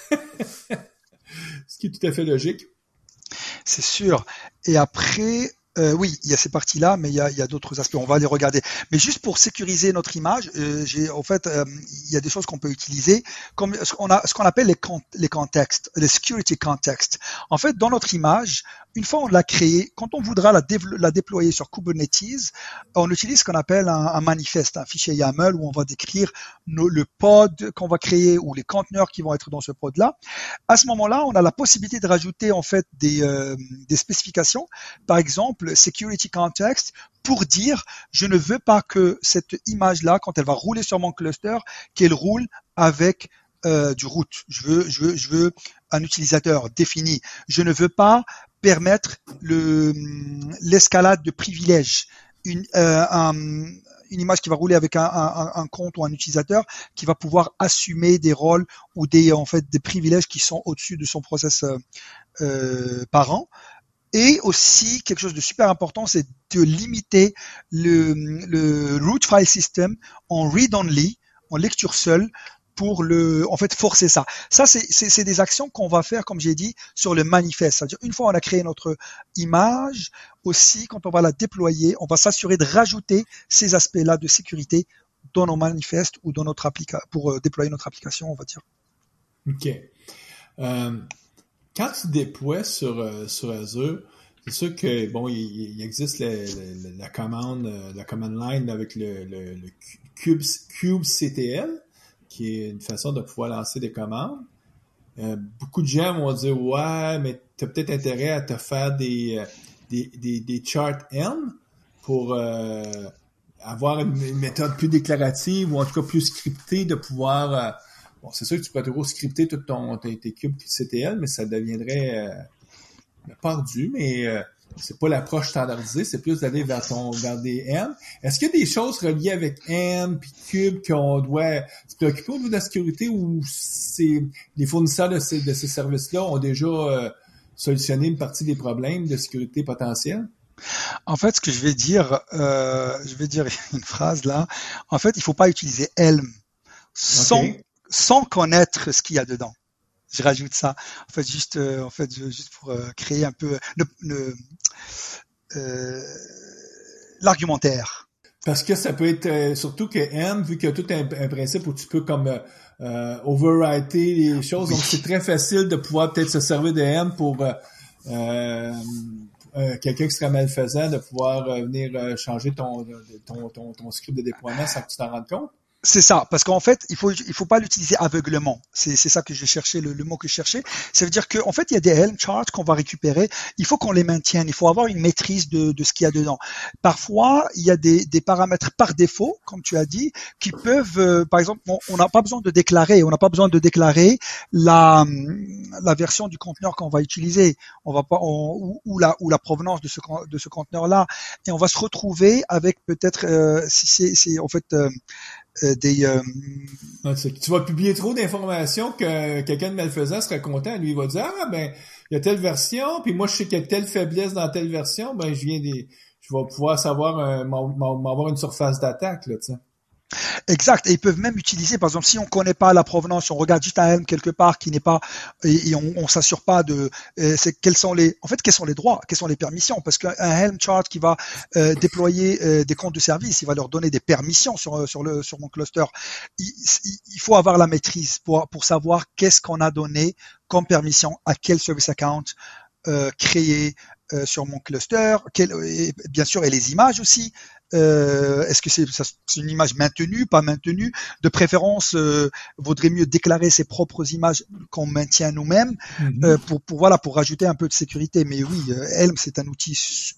Ce qui est tout à fait logique. C'est sûr. Et après, euh, oui, il y a ces parties-là, mais il y a, il y a d'autres aspects. On va les regarder. Mais juste pour sécuriser notre image, euh, j'ai, en fait, euh, il y a des choses qu'on peut utiliser, comme ce qu'on a, ce qu'on appelle les, con- les contextes, les security contexts. En fait, dans notre image, une fois on l'a créée, quand on voudra la, dév- la déployer sur Kubernetes, on utilise ce qu'on appelle un, un manifeste, un fichier YAML où on va décrire nos, le pod qu'on va créer ou les conteneurs qui vont être dans ce pod-là. À ce moment-là, on a la possibilité de rajouter en fait des, euh, des spécifications. Par exemple, security context pour dire je ne veux pas que cette image-là, quand elle va rouler sur mon cluster, qu'elle roule avec euh, du root. Je veux, je veux, je veux un utilisateur défini. Je ne veux pas permettre le l'escalade de privilèges. Une, euh, un, une image qui va rouler avec un, un, un compte ou un utilisateur qui va pouvoir assumer des rôles ou des en fait des privilèges qui sont au-dessus de son process euh, euh, parent. Et aussi, quelque chose de super important, c'est de limiter le, le root file system en read-only, en lecture seule, pour le, en fait, forcer ça. Ça, c'est, c'est, c'est des actions qu'on va faire, comme j'ai dit, sur le manifeste. C'est-à-dire, une fois on a créé notre image, aussi, quand on va la déployer, on va s'assurer de rajouter ces aspects-là de sécurité dans nos manifestes ou dans notre application, pour euh, déployer notre application, on va dire. OK. Euh... Quand tu déploies sur, euh, sur Azure, c'est sûr que bon, il, il existe la, la, la commande, la command line avec le, le, le Cube, kubectl, qui est une façon de pouvoir lancer des commandes. Euh, beaucoup de gens vont dire ouais, mais tu as peut-être intérêt à te faire des, des, des, des charts M pour euh, avoir une, une méthode plus déclarative ou en tout cas plus scriptée de pouvoir. Euh, Bon, c'est sûr que tu pourrais toujours scripter tout ton, tes, tes cubes C T L, mais ça deviendrait euh, perdu, mais euh, c'est pas l'approche standardisée, c'est plus d'aller vers ton vers des M. Est-ce qu'il y a des choses reliées avec M puis Cube qu'on doit se préoccuper au niveau de la sécurité ou c'est les fournisseurs de ces, de ces services-là ont déjà euh, solutionné une partie des problèmes de sécurité potentiels? En fait, ce que je vais dire, euh, je vais dire une phrase là. En fait, il faut pas utiliser Helm sans okay. sans connaître ce qu'il y a dedans. Je rajoute ça. En fait, juste, euh, en fait, juste pour euh, créer un peu le, le, euh, l'argumentaire. Parce que ça peut être, euh, surtout que M, vu qu'il y a tout un, un principe où tu peux comme euh, overwriter les choses, oui. Donc c'est très facile de pouvoir peut-être se servir de M pour euh, euh, euh, quelqu'un qui serait malfaisant, de pouvoir euh, venir euh, changer ton, ton, ton, ton script de déploiement sans que tu t'en rendes compte. C'est ça, parce qu'en fait, il faut il faut pas l'utiliser aveuglement. C'est c'est ça que je cherchais, le, le mot que je cherchais. Ça veut dire que en fait, il y a des Helm charts qu'on va récupérer. Il faut qu'on les maintienne. Il faut avoir une maîtrise de de ce qu'il y a dedans. Parfois, il y a des des paramètres par défaut, comme tu as dit, qui peuvent, euh, par exemple, on n'a pas besoin de déclarer. On n'a pas besoin de déclarer la la version du conteneur qu'on va utiliser. On va pas on, ou, ou la ou la provenance de ce de ce conteneur là. Et on va se retrouver avec peut-être euh, si c'est c'est en fait euh, Des, euh... ouais, tu vas publier trop d'informations que quelqu'un de malfaisant serait content. Lui, il va dire, ah, ben, il y a telle version, puis moi, je sais qu'il y a telle faiblesse dans telle version, ben, je viens des, je vais pouvoir savoir, euh, m'avoir une surface d'attaque, là, tu sais. Exact. Et ils peuvent même utiliser, par exemple, si on connaît pas la provenance, si on regarde juste un Helm quelque part qui n'est pas, et, et on, on s'assure pas de, euh, c'est quels sont les, en fait, quels sont les droits, quelles sont les permissions, parce qu'un Helm chart qui va euh, déployer euh, des comptes de service, il va leur donner des permissions sur sur le sur mon cluster. Il, il, il faut avoir la maîtrise pour pour savoir qu'est-ce qu'on a donné comme permission à quel service account euh, créé euh, sur mon cluster, quel, et, bien sûr, et les images aussi. Euh, est-ce que c'est, ça, c'est une image maintenue, pas maintenue? De préférence, euh, vaudrait mieux déclarer ses propres images qu'on maintient nous-mêmes mm-hmm. euh, pour, pour voilà pour rajouter un peu de sécurité. Mais oui, euh, Helm c'est un outil,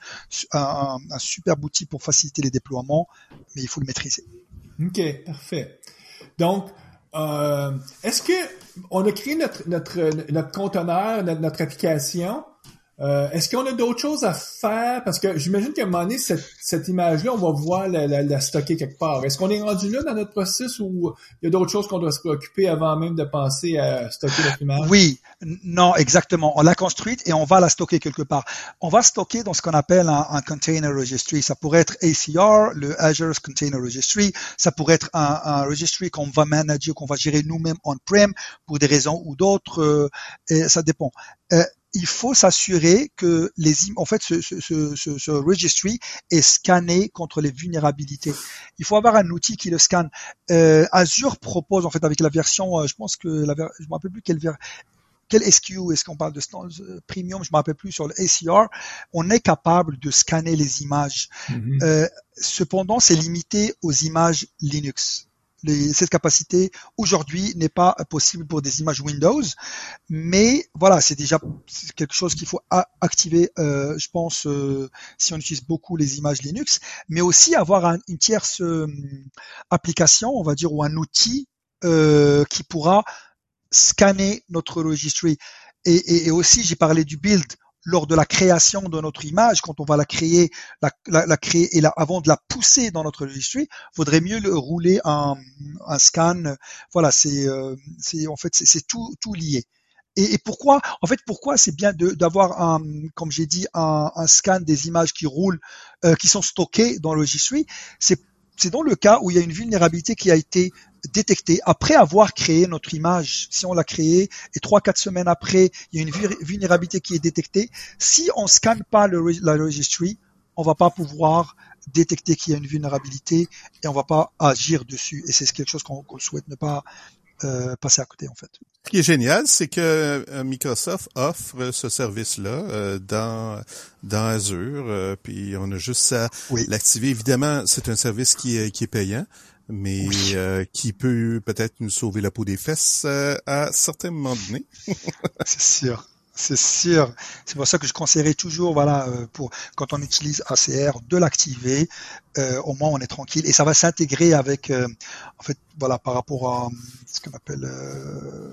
un, un superbe outil pour faciliter les déploiements, mais il faut le maîtriser. Ok, parfait. Donc, euh, est-ce que on a créé notre notre notre conteneur, notre, notre application? Euh, est-ce qu'on a d'autres choses à faire? Parce que j'imagine qu'à un moment donné, cette, cette image-là, on va voir la, la, la stocker quelque part. Est-ce qu'on est rendu là dans notre processus ou il y a d'autres choses qu'on doit se préoccuper avant même de penser à stocker notre image? Oui, non, exactement. On l'a construite et on va la stocker quelque part. On va stocker dans ce qu'on appelle un, un container registry. Ça pourrait être A C R, le Azure Container Registry. Ça pourrait être un, un registry qu'on va manager, qu'on va gérer nous-mêmes on-prem pour des raisons ou d'autres. Euh, et ça dépend. Euh, il faut s'assurer que les, en fait, ce, ce, ce, ce registry est scanné contre les vulnérabilités. Il faut avoir un outil qui le scanne. Euh, Azure propose, en fait, avec la version, euh, je pense que la, je me rappelle plus quelle version, quel S K U, est-ce qu'on parle de euh, premium, je me rappelle plus, sur le A C R, on est capable de scanner les images. Mm-hmm. Euh, cependant, c'est limité aux images Linux. Les, cette capacité aujourd'hui n'est pas possible pour des images Windows, mais voilà, c'est déjà c'est quelque chose qu'il faut a- activer, euh, je pense, euh, si on utilise beaucoup les images Linux, mais aussi avoir un, une tierce euh, application, on va dire, ou un outil euh, qui pourra scanner notre registry. Et, et, et aussi, j'ai parlé du build lors de la création de notre image, quand on va la créer, la, la, la créer et la, avant de la pousser dans notre registry, vaudrait mieux le rouler un, un scan. Voilà, c'est, euh, c'est en fait c'est, c'est tout, tout lié. Et, et pourquoi, en fait, pourquoi c'est bien de, d'avoir un, comme j'ai dit, un, un scan des images qui roulent, euh, qui sont stockées dans le registry. C'est, c'est dans le cas où il y a une vulnérabilité qui a été détectée après avoir créé notre image. Si on l'a créée et trois, quatre semaines après, il y a une vulnérabilité qui est détectée. Si on scanne pas le, la registry, on va pas pouvoir détecter qu'il y a une vulnérabilité et on va pas agir dessus. Et c'est quelque chose qu'on, qu'on souhaite ne pas euh, passer à côté, en fait. Ce qui est génial, c'est que euh, Microsoft offre ce service-là euh, dans dans Azure, euh, puis on a juste à oui. l'activer. Évidemment, c'est un service qui est qui est payant, mais oui. euh, qui peut peut-être nous sauver la peau des fesses euh, à certains moments donnés. C'est sûr. C'est sûr. C'est pour ça que je conseillerais toujours, voilà, euh, pour quand on utilise A C R, de l'activer. Euh, au moins, on est tranquille et ça va s'intégrer avec, euh, en fait, voilà, par rapport à ce qu'on appelle euh,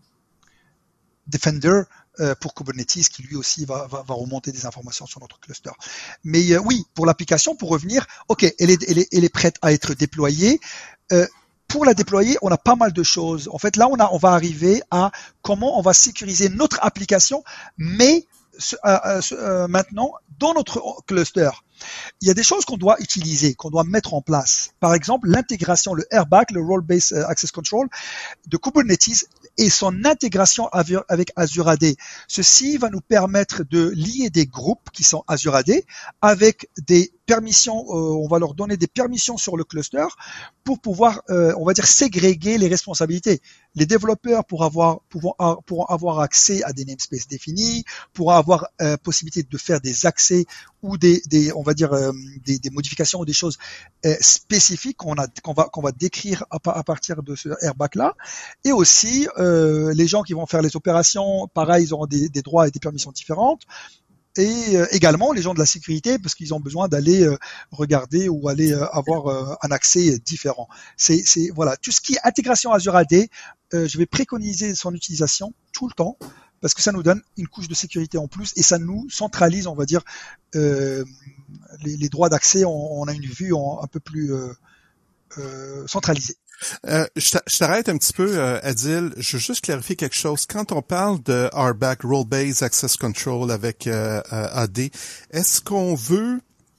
Defender euh, pour Kubernetes, qui lui aussi va, va, va remonter des informations sur notre cluster. Mais euh, oui, pour l'application, pour revenir, ok, elle est, elle est, elle est prête à être déployée. Euh, Pour la déployer, on a pas mal de choses. En fait, là, on a, on va arriver à comment on va sécuriser notre application, mais euh, euh, maintenant dans notre cluster. Il y a des choses qu'on doit utiliser, qu'on doit mettre en place. Par exemple, l'intégration, le R B A C, le Role-Based Access Control de Kubernetes et son intégration avec Azure A D. Ceci va nous permettre de lier des groupes qui sont Azure A D avec des permissions, euh, on va leur donner des permissions sur le cluster pour pouvoir, euh, on va dire, ségréguer les responsabilités. Les développeurs pour avoir, pourront, pourront avoir accès à des namespaces définis, pourront avoir euh, possibilité de faire des accès ou des, des on va dire, euh, des, des modifications ou des choses euh, spécifiques qu'on a, qu'on va, qu'on va décrire à, à partir de ce R B A C-là. Et aussi, euh, les gens qui vont faire les opérations, pareil, ils auront des, des droits et des permissions différentes. Et euh, également les gens de la sécurité parce qu'ils ont besoin d'aller euh, regarder ou aller euh, avoir euh, un accès différent. C'est, c'est voilà, tout ce qui est intégration Azure A D, euh, je vais préconiser son utilisation tout le temps parce que ça nous donne une couche de sécurité en plus et ça nous centralise, on va dire, euh, les, les droits d'accès. On, on a une vue en, un peu plus euh, euh, centralisée. Euh, je t'arrête un petit peu, euh, Adil. Je veux juste clarifier quelque chose. Quand on parle de R B A C, Role-Based Access Control avec euh, euh, A D, est-ce qu'on veut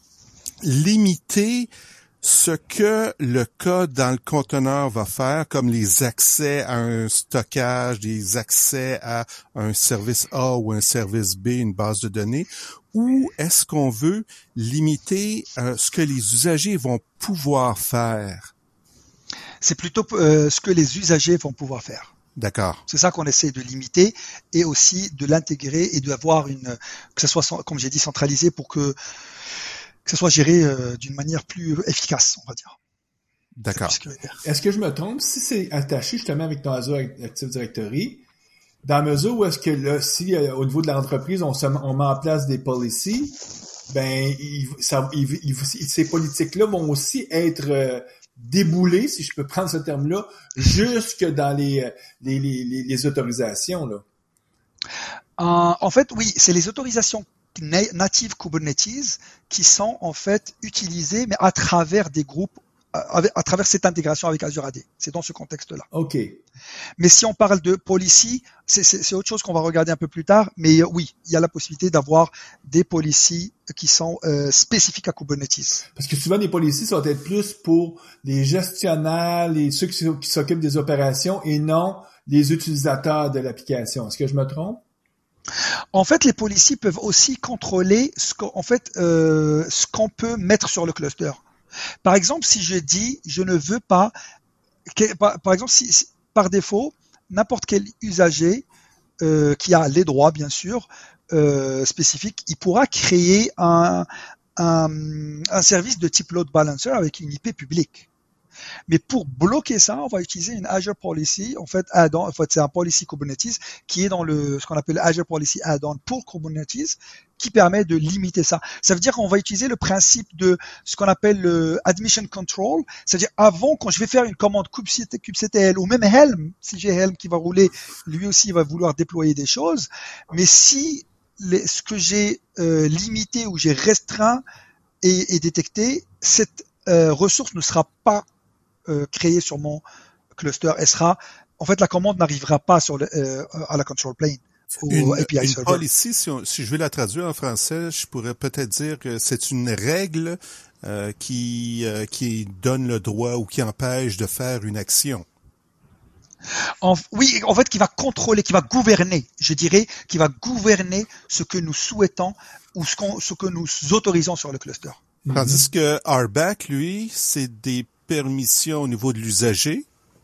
limiter ce que le code dans le conteneur va faire, comme les accès à un stockage, des accès à un service A ou un service B, une base de données, ou est-ce qu'on veut limiter euh, ce que les usagers vont pouvoir faire? C'est plutôt euh, ce que les usagers vont pouvoir faire. D'accord. C'est ça qu'on essaie de limiter et aussi de l'intégrer et d'avoir une, que ce soit, comme j'ai dit, centralisé pour que, que ce soit géré euh, d'une manière plus efficace, on va dire. D'accord. Est-ce que je me trompe si c'est attaché justement avec ton Azure Active Directory, dans la mesure où est-ce que là, si euh, au niveau de l'entreprise, on, se, on met en place des policies, ben, il, ça, il, il, ces politiques-là vont aussi être euh, déboulées, si je peux prendre ce terme-là, jusque dans les, les, les, les, les autorisations, là. Euh, en fait, oui, c'est les autorisations na- natives Kubernetes qui sont en fait utilisées, mais à travers des groupes, à, à travers cette intégration avec Azure A D. C'est dans ce contexte-là. OK. Mais si on parle de policy, c'est, c'est, c'est autre chose qu'on va regarder un peu plus tard. Mais euh, oui, il y a la possibilité d'avoir des policies qui sont euh, spécifiques à Kubernetes. Parce que souvent, les policies ça va être plus pour les gestionnaires, les ceux qui, qui s'occupent des opérations et non les utilisateurs de l'application. Est-ce que je me trompe? En fait, les policies peuvent aussi contrôler ce qu'on, en fait, euh, ce qu'on peut mettre sur le cluster. Par exemple, si je dis, je ne veux pas, que, par, par exemple, si, si par défaut, n'importe quel usager euh, qui a les droits, bien sûr, euh, spécifiques, il pourra créer un, un, un service de type load balancer avec une I P publique. Mais pour bloquer ça, on va utiliser une Azure Policy, en fait, add-on, en fait, c'est un policy Kubernetes qui est dans le, ce qu'on appelle Azure Policy Add-on pour Kubernetes, qui permet de limiter ça. Ça veut dire qu'on va utiliser le principe de ce qu'on appelle le admission control, c'est-à-dire avant, quand je vais faire une commande kubectl ou même Helm, si j'ai Helm qui va rouler, lui aussi il va vouloir déployer des choses, mais si les, ce que j'ai euh, limité ou j'ai restreint est, est détecté, cette euh, ressource ne sera pas euh, créée sur mon cluster. Elle sera, en fait, la commande n'arrivera pas sur le, euh, à la control plane. Une, A P I une server. policy, si, on, si je vais la traduire en français, je pourrais peut-être dire que c'est une règle euh, qui euh, qui donne le droit ou qui empêche de faire une action. En, oui, en fait, qui va contrôler, qui va gouverner, je dirais, qui va gouverner ce que nous souhaitons ou ce, qu'on, ce que nous autorisons sur le cluster. Tandis que R B A C, lui, c'est des permissions au niveau de l'usager.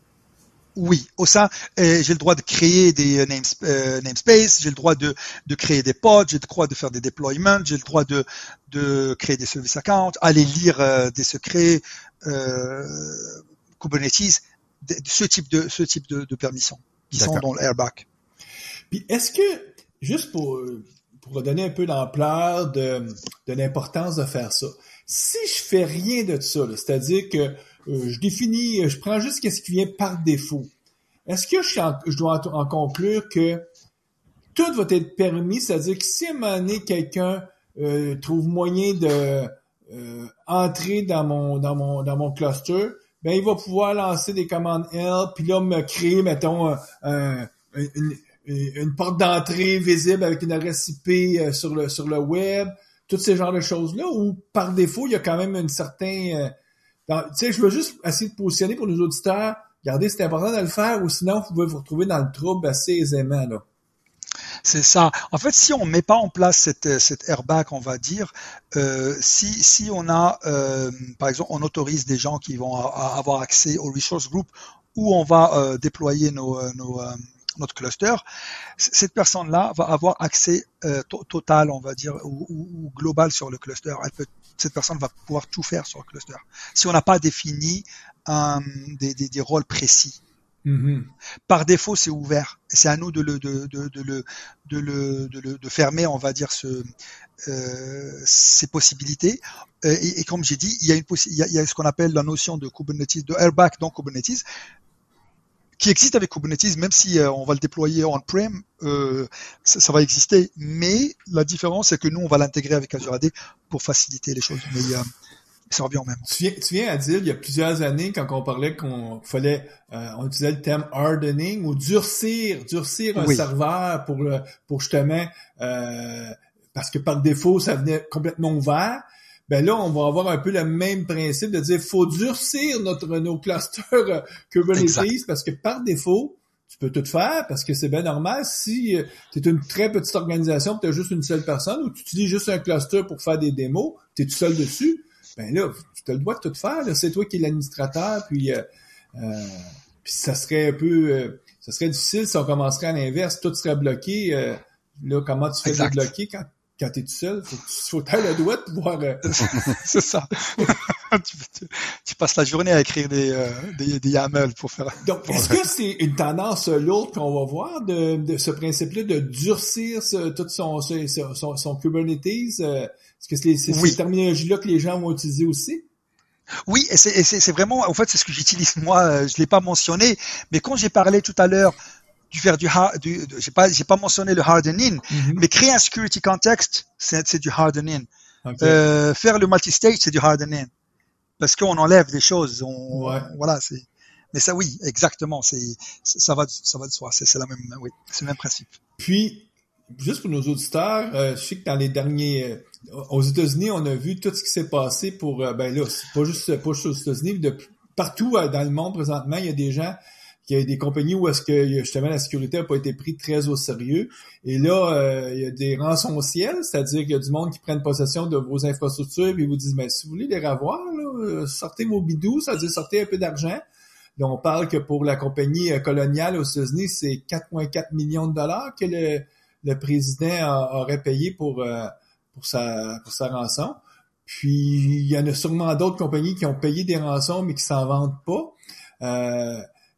Oui, au sein, euh, j'ai le droit de créer des names, euh, namespaces, j'ai le droit de, de créer des pods, j'ai le droit de faire des deployments, j'ai le droit de, de créer des service accounts, aller lire euh, des secrets, euh, Kubernetes, de, ce type de ce type de, de permissions qui D'accord. sont dans le R B A C. Puis est-ce que, juste pour pour donner un peu l'ampleur de, de l'importance de faire ça, si je fais rien de ça, là, c'est-à-dire que Euh, je définis, je prends juste ce qui vient par défaut. Est-ce que je, suis en, je dois en, en conclure que tout va être permis, c'est-à-dire que si à un moment donné, quelqu'un euh, trouve moyen de euh, entrer dans mon dans mon dans mon cluster, ben il va pouvoir lancer des commandes help, puis là me créer, mettons, un, un, une, une porte d'entrée visible avec une adresse I P euh, sur le sur le web, tous ces genres de choses-là, où par défaut, il y a quand même une certaine euh, tu sais, je veux juste essayer de positionner pour nos auditeurs. Regardez, c'est important de le faire ou sinon, vous pouvez vous retrouver dans le trouble assez aisément, là. C'est ça. En fait, si on met pas en place cette, cette R B A C, on va dire, euh, si, si on a, euh, par exemple, on autorise des gens qui vont a, a avoir accès au resource group où on va euh, déployer nos, nos, euh, notre cluster, cette personne-là va avoir accès euh, to- total, on va dire, ou, ou, ou global sur le cluster. Elle peut, cette personne va pouvoir tout faire sur le cluster. Si on n'a pas défini un, des, des, des rôles précis. Mm-hmm. Par défaut, c'est ouvert. C'est à nous de le, de, de, de le, de le, de le, de fermer, on va dire, ce, euh, ces possibilités. Et, et comme j'ai dit, il y a une possi- il y a, il y a ce qu'on appelle la notion de Kubernetes, de R B A C dans Kubernetes, qui existe avec Kubernetes, même si euh, on va le déployer on-prem, euh, ça, ça va exister. Mais la différence, c'est que nous, on va l'intégrer avec Azure A D pour faciliter les choses. Mais euh, ça revient au même. Tu viens, tu viens à dire, il y a plusieurs années, quand on parlait qu'on fallait, euh, on utilisait le terme hardening ou durcir, durcir un oui. serveur pour le, pour justement, euh, parce que par défaut, ça venait complètement ouvert. Ben là, on va avoir un peu le même principe de dire faut durcir notre nos clusters Kubernetes exact. Parce que par défaut, tu peux tout faire parce que c'est bien normal si euh, tu es une très petite organisation, tu as juste une seule personne ou tu utilises juste un cluster pour faire des démos, tu es tout seul dessus, ben là, tu as le droit de tout faire, là, c'est toi qui es l'administrateur, puis euh, euh, puis ça serait un peu euh, ça serait difficile si on commencerait à l'inverse, tout serait bloqué, euh, là, comment tu fais exact. Bloquer quand Quand t'es tout seul, faut, faut t'avoir le doigt de pouvoir... Euh... C'est ça. tu, tu, tu passes la journée à écrire des, euh, des, des YAML pour faire... Donc, est-ce que c'est une tendance lourde qu'on va voir de, de ce principe-là de durcir ce, tout son, son, son, son Kubernetes? Est-ce que c'est, c'est oui. ces terminologies-là que les gens vont utiliser aussi? Oui, et c'est, et c'est, c'est vraiment... En fait, c'est ce que j'utilise moi. Je l'ai pas mentionné, mais quand j'ai parlé tout à l'heure du faire du, du de, j'ai pas j'ai pas mentionné le hardening, mm-hmm. mais créer un security context, c'est, c'est du hardening. Okay. Euh, faire le multi-stage, c'est du hardening, parce qu'on enlève des choses. On, ouais. on, voilà, c'est. Mais ça, oui, exactement. C'est, c'est ça va ça va de soi. C'est, c'est la même, oui, c'est le même principe. Puis, juste pour nos auditeurs, euh, je sais que dans les derniers, euh, aux États-Unis, on a vu tout ce qui s'est passé pour, euh, ben là, c'est pas juste pas juste aux États-Unis, mais de, partout euh, dans le monde présentement, il y a des gens. Il y a des compagnies où est-ce que justement la sécurité n'a pas été prise très au sérieux. Et là, euh, il y a des rançons-ciel, c'est-à-dire qu'il y a du monde qui prennent possession de vos infrastructures et ils vous disent, mais si vous voulez les revoir, là, sortez vos bidous, ça veut dire sortez un peu d'argent. Là, on parle que pour la compagnie coloniale aux États-Unis, c'est quatre virgule quatre millions de dollars que le, le président a, aurait payé pour, euh, pour sa, pour sa rançon. puis il y en a sûrement d'autres compagnies qui ont payé des rançons mais qui s'en vendent pas. Euh,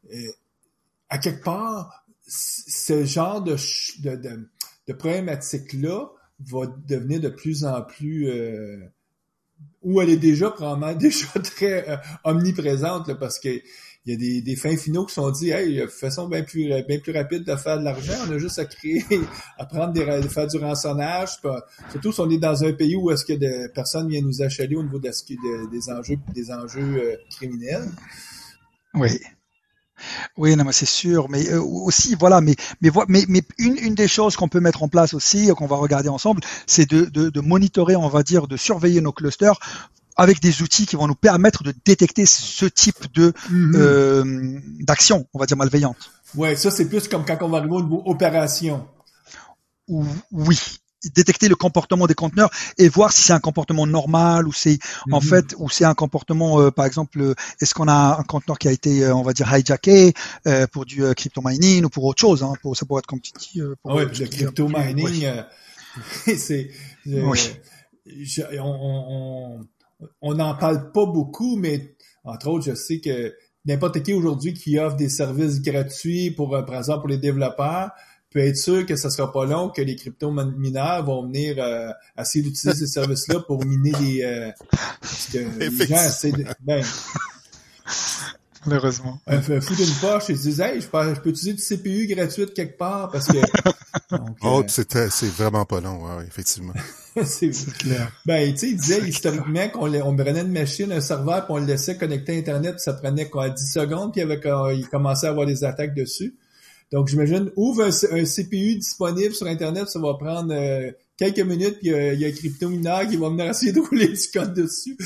à quelque part, ce genre de, de, de, de problématique-là va devenir de plus en plus... Euh, ou elle est déjà probablement déjà très euh, omniprésente, là, parce que il y a des, des fins finaux qui sont dit, hey, il y a une façon bien plus, bien plus rapide de faire de l'argent. On a juste à créer, à prendre des, de faire du rançonnage. Pas, surtout si on est dans un pays où est-ce que des personnes viennent nous achaler au niveau de, de, des enjeux, des enjeux euh, criminels. Oui. Oui, non, mais c'est sûr. Mais euh, aussi, voilà. Mais mais mais mais une une des choses qu'on peut mettre en place aussi, qu'on va regarder ensemble, c'est de de, de monitorer, on va dire, de surveiller nos clusters avec des outils qui vont nous permettre de détecter ce type de mm-hmm. euh, d'action, on va dire malveillante. Ouais, ça c'est plus comme quand on va arriver au niveau opération. Ou, oui, détecter le comportement des conteneurs et voir si c'est un comportement normal ou c'est mm-hmm. en fait ou c'est un comportement euh, par exemple euh, est-ce qu'on a un conteneur qui a été euh, on va dire hijacké euh, pour du euh, crypto mining ou pour autre chose, hein, pour ça pourrait être comme tu dis. Euh, pour, ouais, le crypto mining, euh, c'est euh, oui. je, on, on On n'en parle pas beaucoup, mais entre autres, je sais que n'importe qui aujourd'hui qui offre des services gratuits pour, par exemple, pour les développeurs, peut être sûr que ça sera pas long que les crypto-mineurs vont venir euh, essayer d'utiliser ces services-là pour miner des... Euh, parce que les gens essaient de... Ben, malheureusement. Un, un fou d'une poche, ils se disent, hey, je peux, je peux utiliser du C P U gratuit quelque part parce que. Donc, oh, euh, c'est, c'est vraiment pas long, ouais, effectivement. c'est, c'est clair. Ben, tu sais, il disait historiquement qu'on on prenait une machine, un serveur, puis on le laissait connecter à Internet, puis ça prenait quoi, dix secondes, puis avec, euh, il commençait à avoir des attaques dessus. Donc, j'imagine, ouvre un, un C P U disponible sur Internet, ça va prendre euh, quelques minutes, puis euh, il y a un crypto-mineur qui va venir essayer de rouler du code dessus.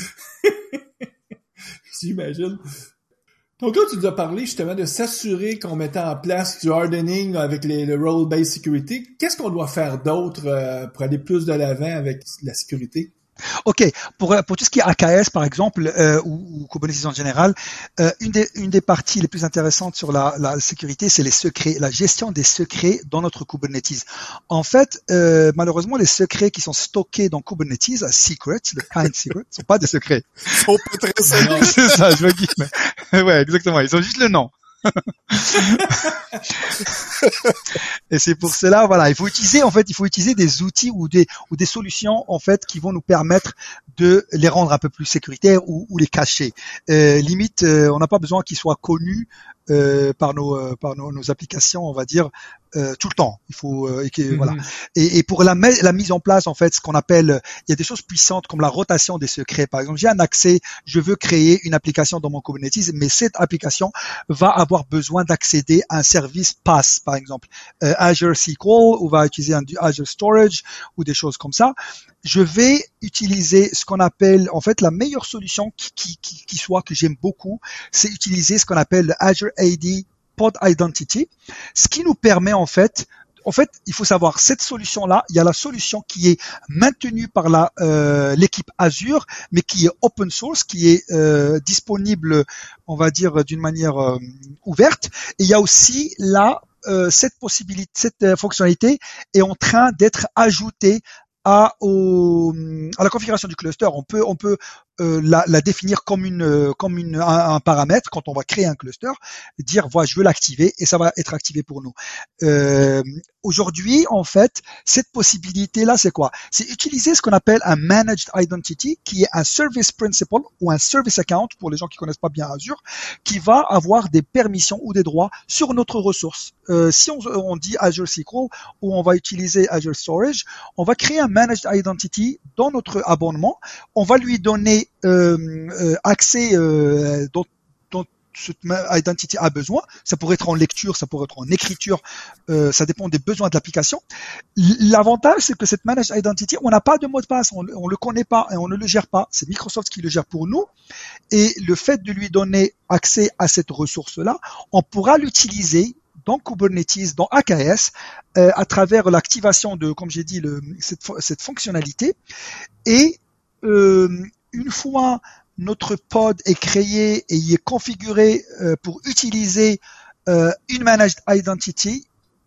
J'imagine. Donc là, tu nous as parlé justement de s'assurer qu'on mettait en place du hardening avec les, le role-based security. Qu'est-ce qu'on doit faire d'autre euh, pour aller plus de l'avant avec la sécurité? Ok, pour pour tout ce qui est A K S par exemple euh, ou, ou Kubernetes en général, euh, une des une des parties les plus intéressantes sur la, la sécurité, c'est les secrets, la gestion des secrets dans notre Kubernetes. En fait, euh, malheureusement, les secrets qui sont stockés dans Kubernetes, secrets, le kind secret, sont pas des secrets. Ils sont pas très simples. C'est ça, je veux dire. Mais... ouais, exactement. Ils ont juste le nom. Et c'est pour cela, voilà, il faut utiliser, en fait, il faut utiliser des outils ou des ou des solutions, en fait, qui vont nous permettre de les rendre un peu plus sécuritaires ou, ou les cacher. Euh, limite, euh, on n'a pas besoin qu'ils soient connus euh, par nos euh, par nos, nos applications, on va dire. Euh, tout le temps, il faut euh, et que, mm-hmm. voilà. Et, et pour la, la mise en place, en fait, ce qu'on appelle, il y a des choses puissantes comme la rotation des secrets. Par exemple, j'ai un accès, je veux créer une application dans mon Kubernetes, mais cette application va avoir besoin d'accéder à un service PaaS, par exemple, euh, Azure S Q L, ou va utiliser un du Azure Storage ou des choses comme ça. Je vais utiliser ce qu'on appelle, en fait, la meilleure solution qui, qui, qui, qui soit que j'aime beaucoup, c'est utiliser ce qu'on appelle le Azure A D Pod Identity, ce qui nous permet en fait, en fait, il faut savoir cette solution-là, il y a la solution qui est maintenue par la euh, l'équipe Azure, mais qui est open source, qui est euh, disponible, on va dire d'une manière euh, ouverte. Et il y a aussi là euh, cette possibilité, cette euh, fonctionnalité est en train d'être ajoutée à au, à la configuration du cluster. On peut on peut euh, la, la définir comme une comme une un, un paramètre quand on va créer un cluster, dire voilà je veux l'activer et ça va être activé pour nous. Euh, aujourd'hui en fait cette possibilité là c'est quoi? C'est utiliser ce qu'on appelle un managed identity qui est un service principal ou un service account pour les gens qui connaissent pas bien Azure, qui va avoir des permissions ou des droits sur notre ressource. Euh, si on, on dit Azure S Q L ou on va utiliser Azure Storage, on va créer un managed identity dans notre abonnement. On va lui donner euh, euh, accès euh, dont, dont cette identity a besoin. Ça pourrait être en lecture, ça pourrait être en écriture. Euh, ça dépend des besoins de l'application. L'avantage, c'est que cette managed identity, on n'a pas de mot de passe, on, on le connaît pas et on ne le gère pas. C'est Microsoft qui le gère pour nous. Et le fait de lui donner accès à cette ressource-là, on pourra l'utiliser dans Kubernetes, dans A K S, euh, à travers l'activation de, comme j'ai dit, le, cette, cette fonctionnalité. Et euh, une fois notre pod est créé et il est configuré euh, pour utiliser euh, une managed identity,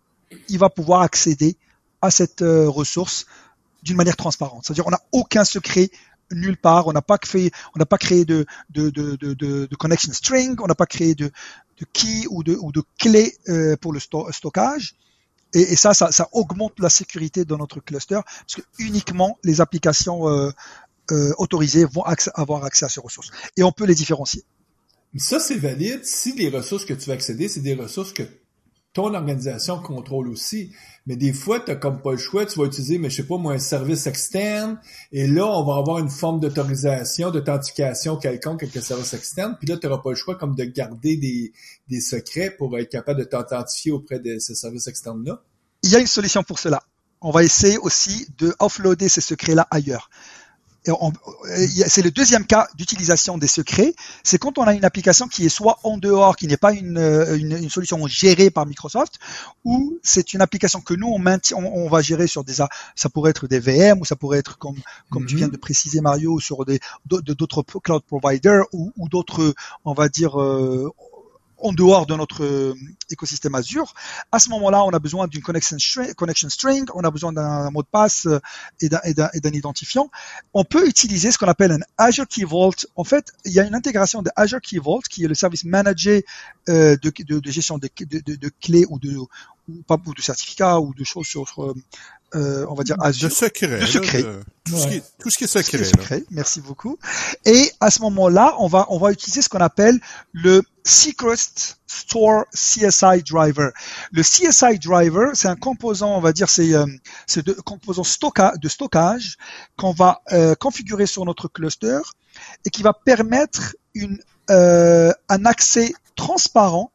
il va pouvoir accéder à cette euh, ressource d'une manière transparente. C'est-à-dire on n'a aucun secret nulle part. On n'a pas créé, on n'a pas créé de, de, de, de, de, de connection string. On n'a pas créé de, de key ou de, ou de clé euh, pour le sto- stockage. Et, et ça, ça, ça augmente la sécurité de notre cluster parce que uniquement les applications euh, euh, autorisées vont accès, avoir accès à ces ressources. Et on peut les différencier. Ça, c'est valide si les ressources que tu vas accéder, c'est des ressources que ton organisation contrôle aussi. Mais des fois, tu n'as comme pas le choix, tu vas utiliser, mais je sais pas moi, un service externe, et là, on va avoir une forme d'autorisation, d'authentification quelconque avec le service externe, puis là, tu n'auras pas le choix comme de garder des, des secrets pour être capable de t'authentifier auprès de ce service externe-là. Il y a une solution pour cela. On va essayer aussi de offloader ces secrets-là ailleurs. Et on, c'est le deuxième cas d'utilisation des secrets, c'est quand on a une application qui est soit en dehors, qui n'est pas une, une, une solution gérée par Microsoft, ou c'est une application que nous on maintient, on, on va gérer sur des, ça pourrait être des V M ou ça pourrait être comme comme mm-hmm. tu viens de préciser Mario, sur des d'autres cloud providers ou, ou d'autres, on va dire euh, en dehors de notre écosystème Azure. À ce moment-là, on a besoin d'une connection string, connection string, on a besoin d'un mot de passe et d'un, et d'un, et d'un identifiant. On peut utiliser ce qu'on appelle un Azure Key Vault. En fait, il y a une intégration de Azure Key Vault, qui est le service managé euh, de, de, de gestion de, de, de, de clés ou de, ou, ou de certificats ou de choses sur, euh, on va dire Azure. De secret. De secret. Là, de, tout, ouais. ce qui est, tout ce qui est secret. Tout ce qui est secret. Là. Merci beaucoup. Et à ce moment-là, on va, on va utiliser ce qu'on appelle le Secret Store C S I Driver. Le C S I Driver, c'est un composant, on va dire, c'est, euh, c'est de composant stocka, de stockage qu'on va euh, configurer sur notre cluster et qui va permettre une, euh, un accès transparent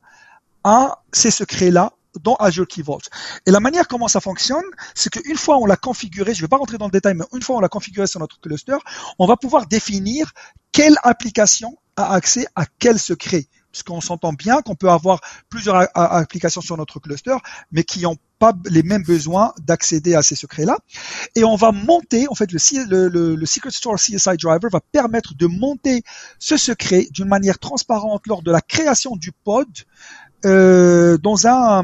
à ces secrets-là dans Azure Key Vault. Et la manière comment ça fonctionne, c'est qu'une fois on l'a configuré, je ne vais pas rentrer dans le détail, mais une fois on l'a configuré sur notre cluster, on va pouvoir définir quelle application a accès à quel secret. Parce qu'on s'entend bien qu'on peut avoir plusieurs a- a- applications sur notre cluster, mais qui n'ont pas les mêmes besoins d'accéder à ces secrets-là. Et on va monter, en fait, le, le, le, le Secret Store C S I Driver va permettre de monter ce secret d'une manière transparente lors de la création du pod, Euh, dans un,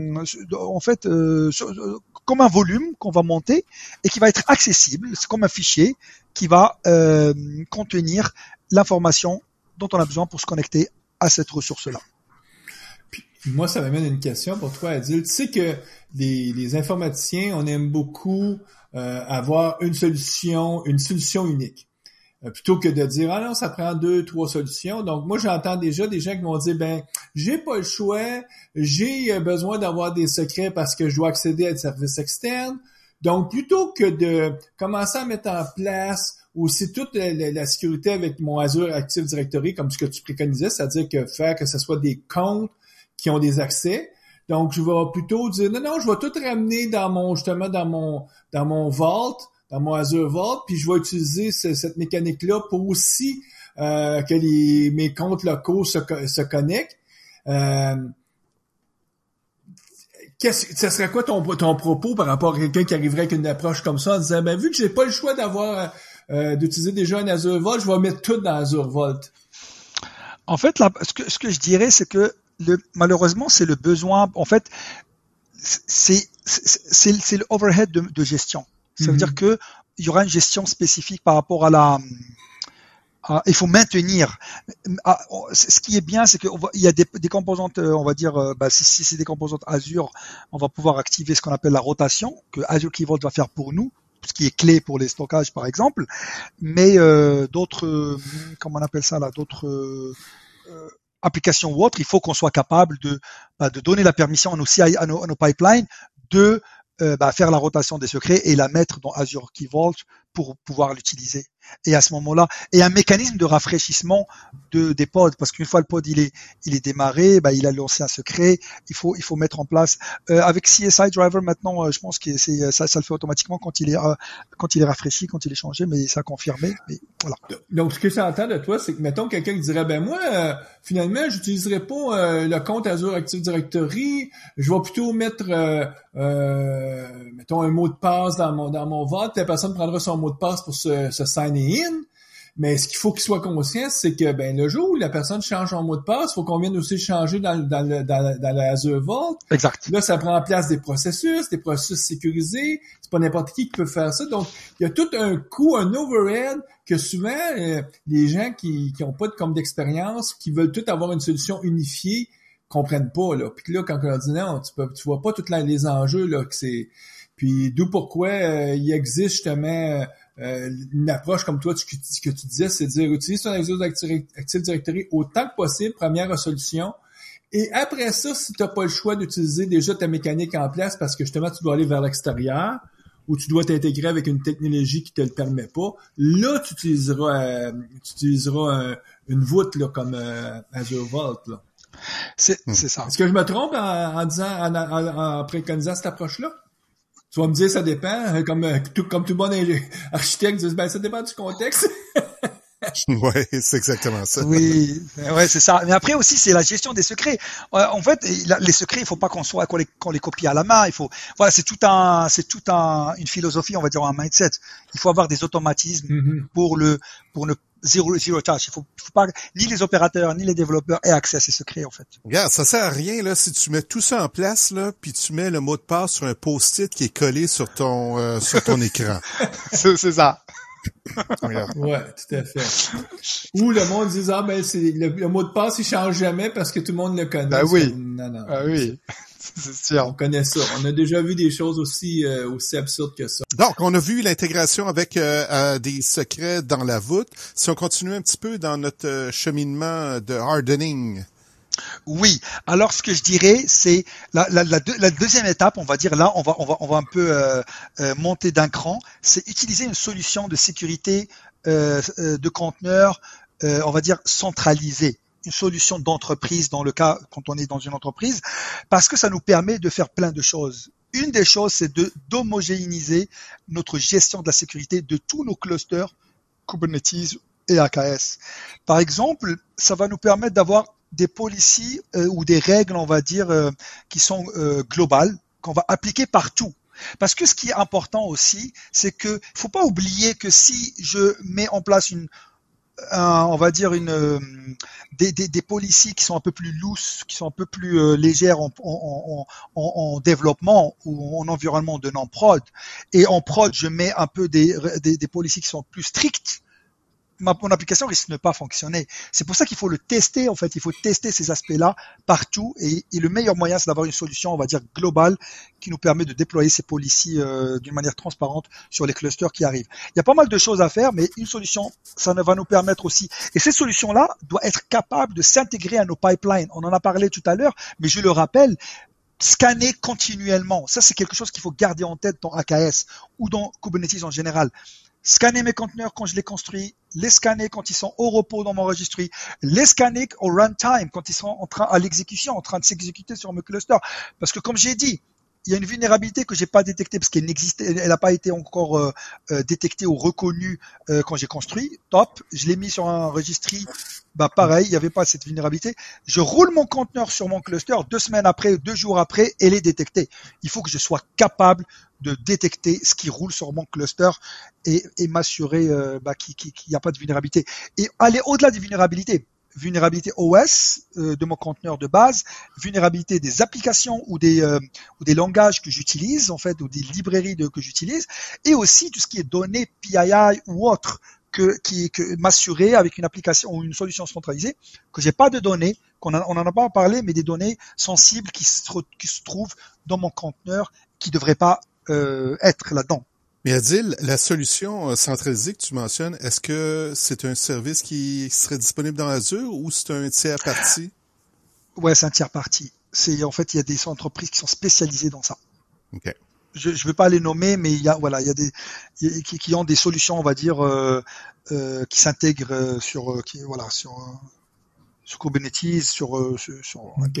en fait, euh, comme un volume qu'on va monter et qui va être accessible. C'est comme un fichier qui va euh, contenir l'information dont on a besoin pour se connecter à cette ressource-là. Puis, moi, ça m'amène à une question pour toi, Adil. Tu sais que les, les informaticiens, on aime beaucoup euh, avoir une solution, une solution unique. Plutôt que de dire, ah non, ça prend deux, trois solutions. Donc, moi, j'entends déjà des gens qui vont dire, ben, j'ai pas le choix, j'ai besoin d'avoir des secrets parce que je dois accéder à des services externes. Donc, plutôt que de commencer à mettre en place aussi toute la, la, la sécurité avec mon Azure Active Directory, comme ce que tu préconisais, c'est-à-dire que faire que ce soit des comptes qui ont des accès. Donc, je vais plutôt dire, non, non, je vais tout ramener dans mon, justement, dans mon, dans mon Vault, dans mon Azure Vault, puis je vais utiliser ce, cette mécanique-là pour aussi euh, que les, mes comptes locaux se, se connectent. Euh, qu'est-ce, ça serait quoi ton, ton propos par rapport à quelqu'un qui arriverait avec une approche comme ça en disant, ben vu que j'ai pas le choix d'avoir euh, d'utiliser déjà un Azure Vault, je vais mettre tout dans Azure Vault. En fait, là, ce que ce que je dirais, c'est que le, malheureusement, c'est le besoin. En fait, c'est c'est, c'est, c'est le overhead de, de gestion. Ça veut mm-hmm. dire que il y aura une gestion spécifique par rapport à la. À, il faut maintenir. À, ce qui est bien, c'est qu'il y a des, des composantes, on va dire, bah, si, si c'est des composantes Azure, on va pouvoir activer ce qu'on appelle la rotation, que Azure Key Vault va faire pour nous, ce qui est clé pour les stockages, par exemple. Mais euh, d'autres, comment on appelle ça là, d'autres euh, applications ou autres, il faut qu'on soit capable de, bah, de donner la permission à nos C I, à nos, à nos pipelines de Euh, bah, faire la rotation des secrets et la mettre dans Azure Key Vault pour pouvoir l'utiliser. Et à ce moment-là, et un mécanisme de rafraîchissement de, des pods, parce qu'une fois le pod il est, il est démarré, bah, il a lancé un secret, il faut, il faut mettre en place. Euh, avec C S I Driver maintenant, euh, je pense que c'est, ça, ça le fait automatiquement quand il est, euh, quand il est rafraîchi, quand il est changé, mais ça a confirmé. Mais voilà. Donc, ce que j'entends de toi, c'est que mettons quelqu'un qui dirait, ben moi, euh, finalement, j'utiliserai pas euh, le compte Azure Active Directory, je vais plutôt mettre, euh, euh, mettons un mot de passe dans mon dans mon Vault, la personne prendra son mot de passe pour se, se signer in. Mais ce qu'il faut qu'il soit conscient, c'est que ben le jour où la personne change son mot de passe, il faut qu'on vienne aussi le changer dans, dans, le, dans, le, dans la Azure Vault. Exact. Là, ça prend en place des processus, des processus sécurisés. C'est pas n'importe qui qui peut faire ça. Donc, il y a tout un coût, un overhead que souvent, euh, les gens qui qui ont pas de, comme d'expérience, qui veulent tout avoir une solution unifiée, comprennent pas, là. Puis là, quand on leur dit non, tu peux, tu vois pas tous les enjeux, là, que c'est... Puis d'où pourquoi euh, il existe justement euh, une approche comme toi tu, que tu disais, c'est de dire utilise ton Azure Active Directory autant que possible, première solution. Et après ça, si tu n'as pas le choix d'utiliser déjà ta mécanique en place parce que justement tu dois aller vers l'extérieur ou tu dois t'intégrer avec une technologie qui te le permet pas, là tu utiliseras, euh, tu utiliseras euh, une voûte là, comme euh, Azure Vault. Là. C'est, c'est ça. Est-ce que je me trompe en, en disant, en, en, en préconisant cette approche-là? Tu vas me dire, ça dépend, comme tout, comme tout bon architecte, dit, ben, ça dépend du contexte. Ouais, c'est exactement ça. Oui, ouais, c'est ça. Mais après aussi, c'est la gestion des secrets. En fait, les secrets, il faut pas qu'on soit, qu'on les, qu'on les copie à la main. Il faut, voilà, c'est tout un, c'est tout un, une philosophie, on va dire, un mindset. Il faut avoir des automatismes mm-hmm. pour le, pour ne zéro, zéro touch. Il faut, faut pas, ni les opérateurs, ni les développeurs aient accès à ces secrets, en fait. Regarde, ça sert à rien, là, si tu mets tout ça en place, là, puis tu mets le mot de passe sur un post-it qui est collé sur ton, euh, sur ton écran. c'est, c'est ça. Ouais, tout à fait. Ou le monde dit ah ben c'est le, le mot de passe il change jamais parce que tout le monde le connaît. Ben oui. Comme, non non. Ah oui. C'est sûr. On connaît ça. On a déjà vu des choses aussi euh, aussi absurdes que ça. Donc on a vu l'intégration avec euh, euh, des secrets dans la voûte. Si on continue un petit peu dans notre euh, cheminement de hardening. Oui. Alors, ce que je dirais, c'est la, la, la, deux, la deuxième étape. On va dire là, on va, on va, on va un peu euh, euh, monter d'un cran. C'est utiliser une solution de sécurité euh, de conteneur, euh, on va dire centralisée, une solution d'entreprise dans le cas quand on est dans une entreprise, parce que ça nous permet de faire plein de choses. Une des choses, c'est de d'homogénéiser notre gestion de la sécurité de tous nos clusters Kubernetes et A K S. Par exemple, ça va nous permettre d'avoir des policies euh, ou des règles, on va dire, euh, qui sont euh, globales, qu'on va appliquer partout. Parce que ce qui est important aussi, c'est que faut pas oublier que si je mets en place une, un, on va dire une, euh, des, des, des policies qui sont un peu plus loose, qui sont un peu plus euh, légères en, en, en, en, en développement ou en environnement de non-prod, et en prod je mets un peu des, des, des policies qui sont plus strictes, Ma, mon application risque de ne pas fonctionner. C'est pour ça qu'il faut le tester, en fait. Il faut tester ces aspects-là partout. Et, et le meilleur moyen, c'est d'avoir une solution, on va dire, globale qui nous permet de déployer ces policies euh, d'une manière transparente sur les clusters qui arrivent. Il y a pas mal de choses à faire, mais une solution, ça va nous permettre aussi. Et cette solution-là doit être capable de s'intégrer à nos pipelines. On en a parlé tout à l'heure, mais je le rappelle, scanner continuellement. Ça, c'est quelque chose qu'il faut garder en tête dans A K S ou dans Kubernetes en général. Scanner mes conteneurs quand je les construis, les scanner quand ils sont au repos dans mon registry, les scanner au runtime quand ils sont en train à l'exécution, en train de s'exécuter sur mes clusters. Parce que comme j'ai dit, il y a une vulnérabilité que j'ai pas détectée parce qu'elle n'existait, elle n'a pas été encore euh, euh, détectée ou reconnue euh, quand j'ai construit. Top, je l'ai mis sur un registry. Bah pareil, il n'y avait pas cette vulnérabilité. Je roule mon conteneur sur mon cluster, deux semaines après, deux jours après, elle est détectée. Il faut que je sois capable de détecter ce qui roule sur mon cluster et, et m'assurer euh, bah, qu'il n'y a pas de vulnérabilité. Et aller au-delà des vulnérabilités. Vulnérabilité O S euh, de mon conteneur de base, vulnérabilité des applications ou des euh, ou des langages que j'utilise en fait ou des librairies de, que j'utilise, et aussi tout ce qui est données P I I ou autre que qui que m'assurer avec une application ou une solution centralisée que j'ai pas de données, qu'on a, on en a pas parlé, mais des données sensibles qui se qui se trouvent dans mon conteneur qui devraient pas euh, être là-dedans. Mais Adil, la solution centralisée que tu mentionnes, est-ce que c'est un service qui serait disponible dans Azure ou c'est un tiers parti? Ouais, c'est un tiers parti. C'est en fait il y a des entreprises qui sont spécialisées dans ça. Ok. Je ne veux pas les nommer, mais il y a voilà, il y a des il y a, qui, qui ont des solutions, on va dire, euh, euh, qui s'intègrent sur euh, qui voilà sur euh, sur Kubernetes, sur euh, sur. sur ok.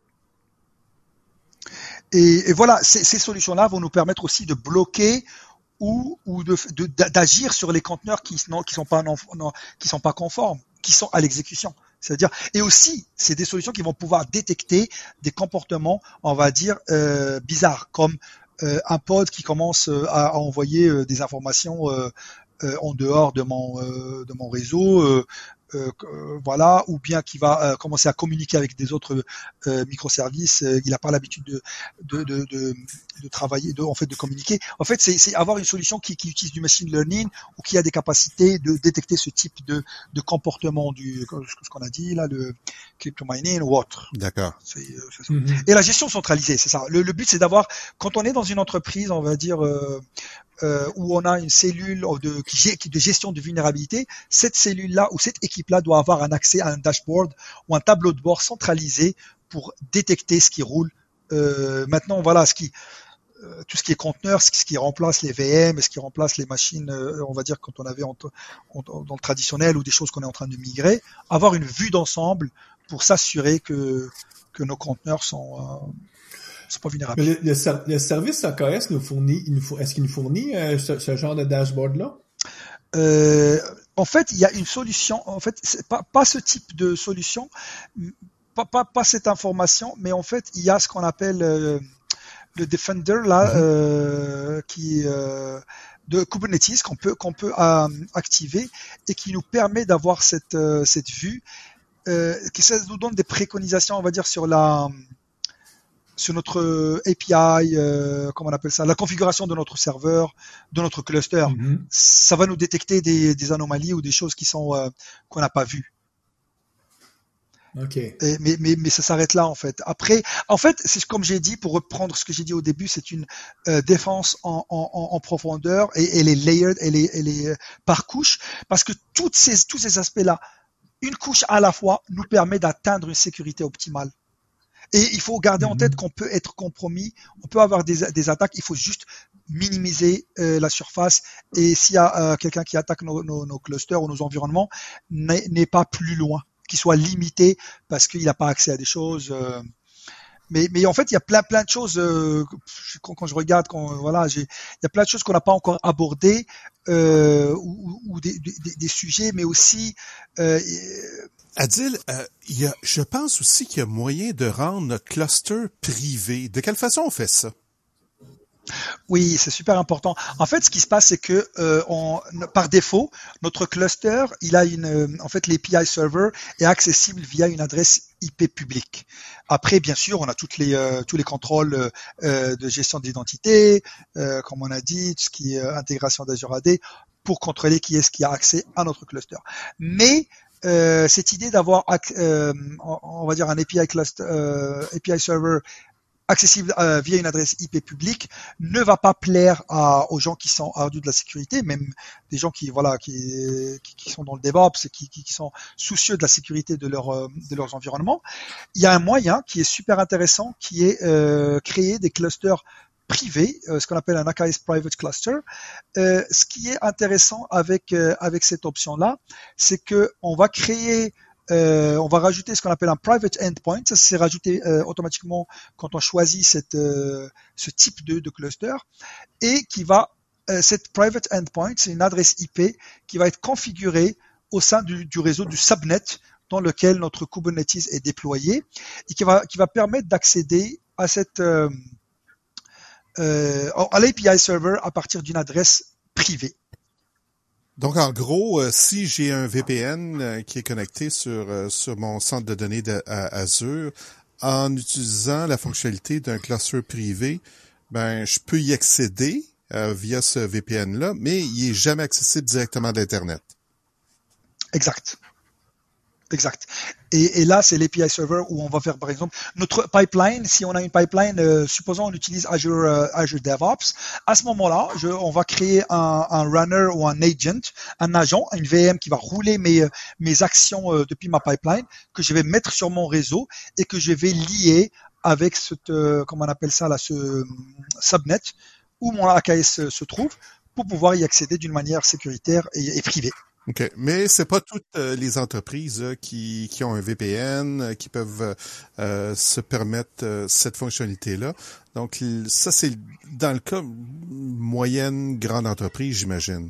Et, et voilà, ces, ces solutions-là vont nous permettre aussi de bloquer ou ou de, de d'agir sur les conteneurs qui non qui sont pas non, non, qui sont pas conformes, qui sont à l'exécution. C'est-à-dire, et aussi, c'est des solutions qui vont pouvoir détecter des comportements, on va dire, euh, bizarres, comme euh, un pod qui commence euh, à, à envoyer euh, des informations euh, euh, en dehors de mon euh, de mon réseau. Euh, Euh, euh, voilà, ou bien qui va euh, commencer à communiquer avec des autres euh, microservices. Euh, il n'a pas l'habitude de de, de de de travailler, de en fait de communiquer. En fait, c'est c'est avoir une solution qui, qui utilise du machine learning ou qui a des capacités de détecter ce type de de comportement du ce qu'on a dit là, le crypto mining ou autre. D'accord. C'est, c'est ça. Mhm. Et la gestion centralisée, c'est ça. Le, le but, c'est d'avoir, quand on est dans une entreprise, on va dire. Euh, Euh, où on a une cellule de, qui, de gestion de vulnérabilité, cette cellule-là ou cette équipe-là doit avoir un accès à un dashboard ou un tableau de bord centralisé pour détecter ce qui roule. Euh, maintenant, voilà, ce qui, euh, tout ce qui est conteneur, ce qui, ce qui remplace les V M, ce qui remplace les machines, euh, on va dire quand on avait en, en, dans le traditionnel ou des choses qu'on est en train de migrer, avoir une vue d'ensemble pour s'assurer que que nos conteneurs sont euh, c'est pas vulnérable. Le, le, le service A K S nous fournit, il nous, est-ce qu'il nous fournit euh, ce, ce genre de dashboard-là? Euh, en fait, il y a une solution. En fait, c'est pas, pas ce type de solution, pas, pas, pas cette information, mais en fait, il y a ce qu'on appelle euh, le Defender là, mm-hmm. euh, qui euh, de Kubernetes qu'on peut qu'on peut euh, activer et qui nous permet d'avoir cette euh, cette vue, euh, qui ça nous donne des préconisations, on va dire sur la sur notre A P I, euh, comment on appelle ça, la configuration de notre serveur, de notre cluster. Mm-hmm. Ça va nous détecter des, des anomalies ou des choses qui sont euh, qu'on n'a pas vues. Ok. Et, mais, mais, mais ça s'arrête là en fait. Après, en fait, c'est comme j'ai dit, pour reprendre ce que j'ai dit au début, c'est une euh, défense en, en, en profondeur et elle est layered, elle est, elle est par couche, parce que toutes ces, tous ces aspects-là, une couche à la fois, nous permet d'atteindre une sécurité optimale. Et il faut garder mm-hmm. en tête qu'on peut être compromis, on peut avoir des, des attaques, il faut juste minimiser euh, la surface. Et s'il y a euh, quelqu'un qui attaque nos, nos, nos clusters ou nos environnements, n'est, n'est pas plus loin, qu'il soit limité parce qu'il n'a pas accès à des choses. Euh, mais, mais en fait, il y a plein plein de choses. Euh, quand, quand je regarde, quand voilà, j'ai, il y a plein de choses qu'on n'a pas encore abordées euh, ou, ou des, des, des sujets, mais aussi. Euh, Adil, euh, il y a, je pense aussi qu'il y a moyen de rendre notre cluster privé. De quelle façon on fait ça? Oui, c'est super important. En fait, ce qui se passe, c'est que euh, on, par défaut, notre cluster, il a une, en fait, l'A P I server est accessible via une adresse I P publique. Après, bien sûr, on a toutes les euh, tous les contrôles euh, de gestion d'identité, euh, comme on a dit, tout ce qui est euh, intégration d'Azure A D, pour contrôler qui est-ce qui a accès à notre cluster. Mais Euh, cette idée d'avoir, euh, on va dire un A P I cluster, euh, A P I server accessible euh, via une adresse I P publique ne va pas plaire à, aux gens qui sont ardus de la sécurité, même des gens qui voilà qui qui, qui sont dans le DevOps et qui, qui, qui sont soucieux de la sécurité de leur euh, de leurs environnements. Il y a un moyen qui est super intéressant, qui est euh, créer des clusters privé, euh, ce qu'on appelle un A K S Private Cluster. Euh, ce qui est intéressant avec euh, avec cette option-là, c'est que on va créer, euh, on va rajouter ce qu'on appelle un private endpoint. Ça c'est rajouté euh, automatiquement quand on choisit cette euh, ce type de, de cluster et qui va euh, cette private endpoint, c'est une adresse I P qui va être configurée au sein du, du réseau du subnet dans lequel notre Kubernetes est déployé et qui va qui va permettre d'accéder à cette euh, Euh, à l'A P I server à partir d'une adresse privée. Donc, en gros, euh, si j'ai un V P N euh, qui est connecté sur euh, sur mon centre de données de, à Azure, en utilisant la fonctionnalité d'un cluster privé, ben je peux y accéder euh, via ce V P N-là, mais il est jamais accessible directement d'Internet. Exact. Exact. Et, et là, c'est l'A P I server où on va faire, par exemple, notre pipeline. Si on a une pipeline, euh, supposons on utilise Azure euh, Azure DevOps, à ce moment-là, je, on va créer un, un runner ou un agent, un agent, une V M qui va rouler mes mes actions euh, depuis ma pipeline, que je vais mettre sur mon réseau et que je vais lier avec cette, euh, comment on appelle ça là, ce euh, subnet où mon A K S se trouve pour pouvoir y accéder d'une manière sécuritaire et, et privée. OK. Mais c'est pas toutes euh, les entreprises euh, qui, qui ont un V P N, euh, qui peuvent euh, se permettre euh, cette fonctionnalité-là. Donc, ça, c'est dans le cas moyenne, grande entreprise, j'imagine.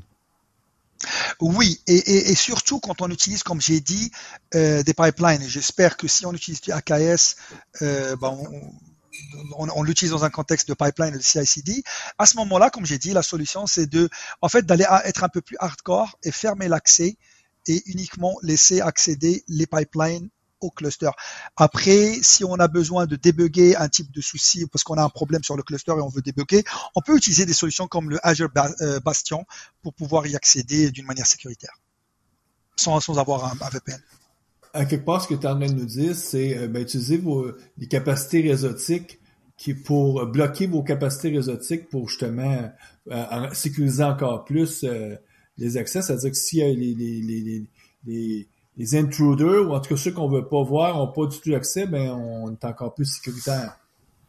Oui, et, et, et surtout quand on utilise, comme j'ai dit, euh, des pipelines. Et j'espère que si on utilise du A K S, euh, ben on, on, on l'utilise dans un contexte de pipeline de C I C D. À ce moment-là, comme j'ai dit, la solution c'est de, en fait, d'aller à être un peu plus hardcore et fermer l'accès et uniquement laisser accéder les pipelines au cluster. Après, si on a besoin de débugger un type de souci parce qu'on a un problème sur le cluster et on veut débugger, on peut utiliser des solutions comme le Azure Bastion pour pouvoir y accéder d'une manière sécuritaire, sans, sans avoir un, un V P N. À quelque part, ce que tu es en train de nous dire, c'est euh, ben, utiliser vos les capacités réseautiques qui pour bloquer vos capacités réseautiques pour justement euh, sécuriser encore plus euh, les accès. C'est-à-dire que s'il y a les, les, les, les, les, les intruders, ou en tout cas ceux qu'on veut pas voir, n'ont pas du tout accès, ben on est encore plus sécuritaire.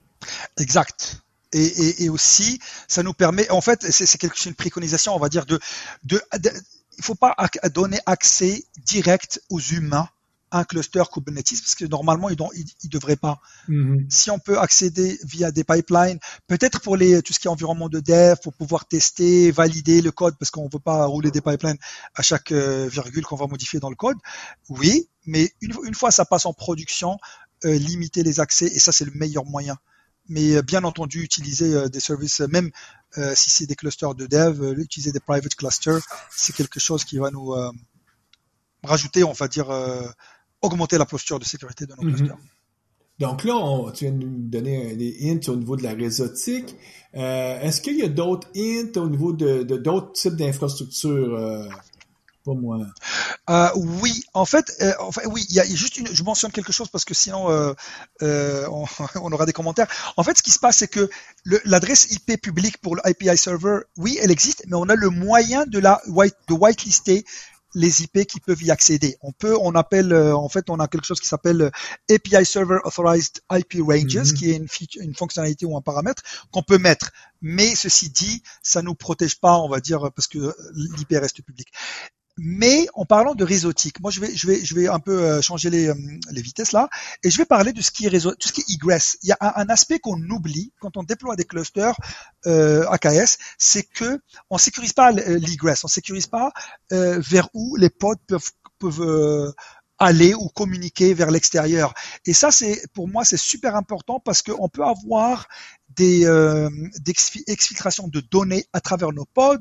Exact. Et, et, et aussi, ça nous permet, en fait, c'est, c'est, quelque, c'est une préconisation, on va dire, de, de, de il faut pas ac- donner accès direct aux humains un cluster Kubernetes parce que normalement ils ne ils, devraient pas. Mm-hmm. Si on peut accéder via des pipelines, peut-être pour les tout ce qui est environnement de dev, pour pouvoir tester, valider le code parce qu'on veut pas rouler des pipelines à chaque euh, virgule qu'on va modifier dans le code. Oui, mais une, une fois ça passe en production, euh, limiter les accès et ça c'est le meilleur moyen. Mais euh, bien entendu utiliser euh, des services, même euh, si c'est des clusters de dev, euh, utiliser des private clusters, c'est quelque chose qui va nous euh, rajouter, on va dire. Euh, augmenter la posture de sécurité de nos mm-hmm. clusters. Donc là, on, tu viens de nous donner des hints au niveau de la réseautique. Euh, est-ce qu'il y a d'autres hints au niveau de, de d'autres types d'infrastructures? Euh, pas moi. Euh, oui, en fait, euh, enfin, oui, il y a juste une. Je mentionne quelque chose parce que sinon, euh, euh, on, on aura des commentaires. En fait, ce qui se passe, c'est que le, l'adresse I P publique pour le I P I server, oui, elle existe, mais on a le moyen de la white, de whitelister les I P qui peuvent y accéder. On peut, on appelle, euh, en fait, on a quelque chose qui s'appelle euh, A P I Server Authorized I P Ranges, mm-hmm. qui est une, feature, une fonctionnalité ou un paramètre qu'on peut mettre. Mais ceci dit, ça nous protège pas, on va dire, parce que l'I P reste public. Mais en parlant de réseautique, moi je vais, je vais, je vais un peu euh, changer les, euh, les vitesses là, et je vais parler de ce qui est réseau, tout ce qui est egress. Il y a un, un aspect qu'on oublie quand on déploie des clusters euh, A K S, c'est que on sécurise pas l'egress, on sécurise pas euh, vers où les pods peuvent, peuvent euh, aller ou communiquer vers l'extérieur. Et ça, c'est pour moi, c'est super important parce qu'on peut avoir des, euh, des exfiltrations de données à travers nos pods,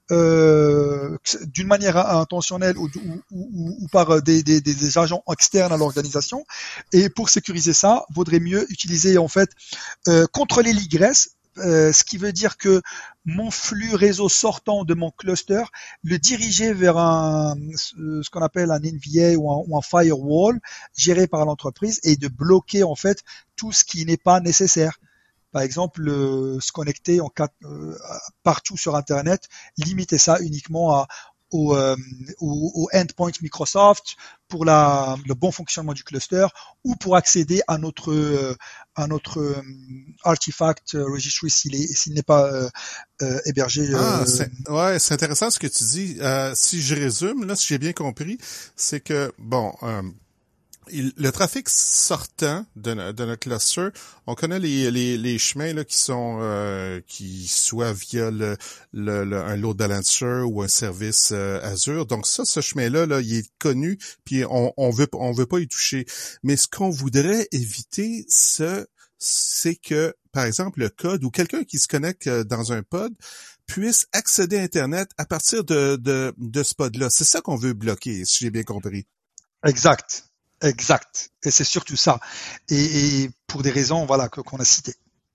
euh, d'une manière intentionnelle ou, ou, ou, ou par des, des, des agents externes à l'organisation. Et pour sécuriser ça, vaudrait mieux utiliser en fait euh, contrôler l'egress. Euh, ce qui veut dire que mon flux réseau sortant de mon cluster, le diriger vers un, ce qu'on appelle un N V A ou un, ou un firewall géré par l'entreprise et de bloquer en fait tout ce qui n'est pas nécessaire. Par exemple, euh, se connecter en quatre, euh, partout sur Internet, limiter ça uniquement à Au, euh, au, au endpoint Microsoft pour la, le bon fonctionnement du cluster ou pour accéder à notre euh, à notre euh, artifact registry s'il est s'il n'est pas euh, euh, hébergé. Ah, euh, c'est, ouais, c'est intéressant ce que tu dis. Euh, si je résume, là, si j'ai bien compris, c'est que bon. Euh, Il, le trafic sortant de, de notre cluster, on connaît les, les, les chemins là qui sont euh, qui soit via le, le, le un load balancer ou un service euh, Azure. Donc ça, ce chemin-là, là, il est connu, puis on, on veut on veut pas y toucher. Mais ce qu'on voudrait éviter, ce, c'est que, par exemple, le code ou quelqu'un qui se connecte dans un pod puisse accéder à Internet à partir de de, de ce pod-là. C'est ça qu'on veut bloquer, si j'ai bien compris. Exact. Exact. Et c'est surtout ça. Et, et pour des raisons, voilà, que, qu'on a citées.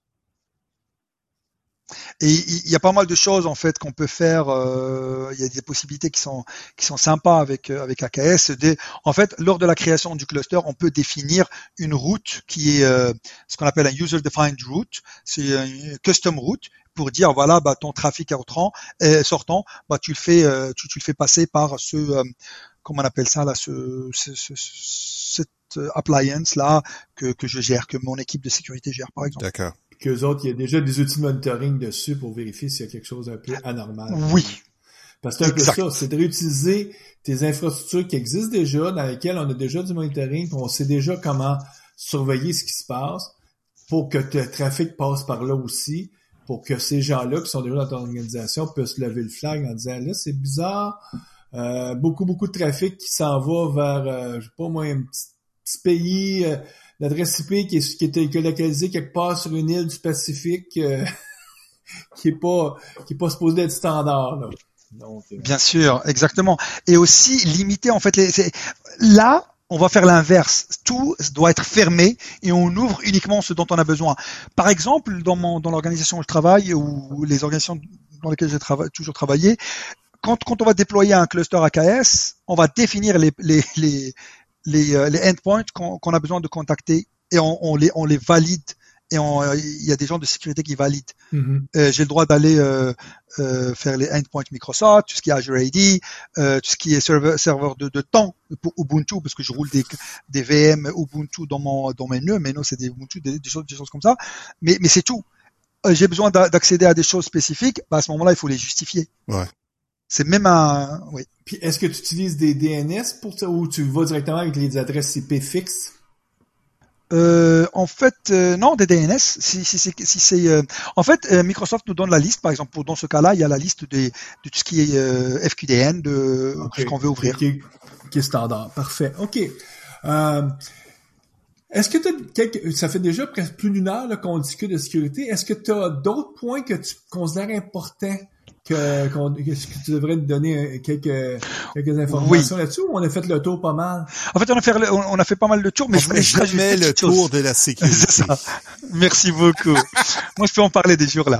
Et il y a pas mal de choses en fait qu'on peut faire. Euh, il y a des possibilités qui sont qui sont sympas avec avec A K S. Des, en fait, lors de la création du cluster, on peut définir une route qui est euh, ce qu'on appelle un user defined route. C'est une custom route pour dire voilà, bah ton trafic entrant et sortant, bah tu le fais euh, tu, tu le fais passer par ce euh, comment on appelle ça là, ce, ce, ce cette appliance là que que je gère, que mon équipe de sécurité gère par exemple. D'accord. Qu'eux autres, il y a déjà des outils de monitoring dessus pour vérifier s'il y a quelque chose un peu anormal. Oui. Parce que c'est un exact. peu ça, c'est de réutiliser tes infrastructures qui existent déjà, dans lesquelles on a déjà du monitoring, puis on sait déjà comment surveiller ce qui se passe pour que le trafic passe par là aussi, pour que ces gens-là qui sont déjà dans ton organisation puissent lever le flag en disant, là, c'est bizarre, euh, beaucoup, beaucoup de trafic qui s'en va vers, euh, je sais pas moi, un petit, petit pays, euh, l'adresse I P qui est, qui est, qui est localisée quelque part sur une île du Pacifique, euh, qui est pas, qui est pas supposé être standard, là. Donc, euh... Bien sûr, exactement. Et aussi limiter, en fait, les, c'est, là, on va faire l'inverse. Tout doit être fermé et on ouvre uniquement ce dont on a besoin. Par exemple, dans mon, dans l'organisation où je travaille ou les organisations dans lesquelles j'ai trava- toujours travaillé, quand, quand on va déployer un cluster A K S, on va définir les, les, les, les, euh, les endpoints qu'on, qu'on a besoin de contacter et on, on les, on les valide. Et il y a des gens de sécurité qui valident. Mm-hmm. Euh, j'ai le droit d'aller euh, euh, faire les endpoints Microsoft, tout ce qui est Azure A D, euh, tout ce qui est serveur, serveur de, de temps pour Ubuntu, parce que je roule des, des V M Ubuntu dans mon dans mes nœuds, mais non, c'est des Ubuntu, des, des choses, des choses comme ça. Mais mais c'est tout. Euh, j'ai besoin d'accéder à des choses spécifiques. Bah, à ce moment-là, il faut les justifier. Ouais. C'est même un, oui. Puis est-ce que tu utilises des D N S pour ça ou tu vas directement avec les adresses I P fixes? Euh, en fait, euh, non, des D N S. Si, si, si, si c'est, euh, en fait, euh, Microsoft nous donne la liste. Par exemple, pour, dans ce cas-là, il y a la liste des, de tout ce qui est euh, F Q D N, de okay. ce qu'on veut ouvrir. Qui, qui est standard. Parfait. Ok. Euh, est-ce que tu as quelques, ça fait déjà presque plus d'une heure là, qu'on discute de sécurité. Est-ce que tu as d'autres points que tu considères importants? Que, qu'on, que tu devrais te donner quelques, quelques informations oui. là-dessus ou on a fait le tour pas mal? En fait, on a fait, le, on a fait pas mal de tours, mais on je voulais juste rajouter le tour chose. De la sécurité. C'est ça. Merci beaucoup. Moi, je peux en parler des jours là.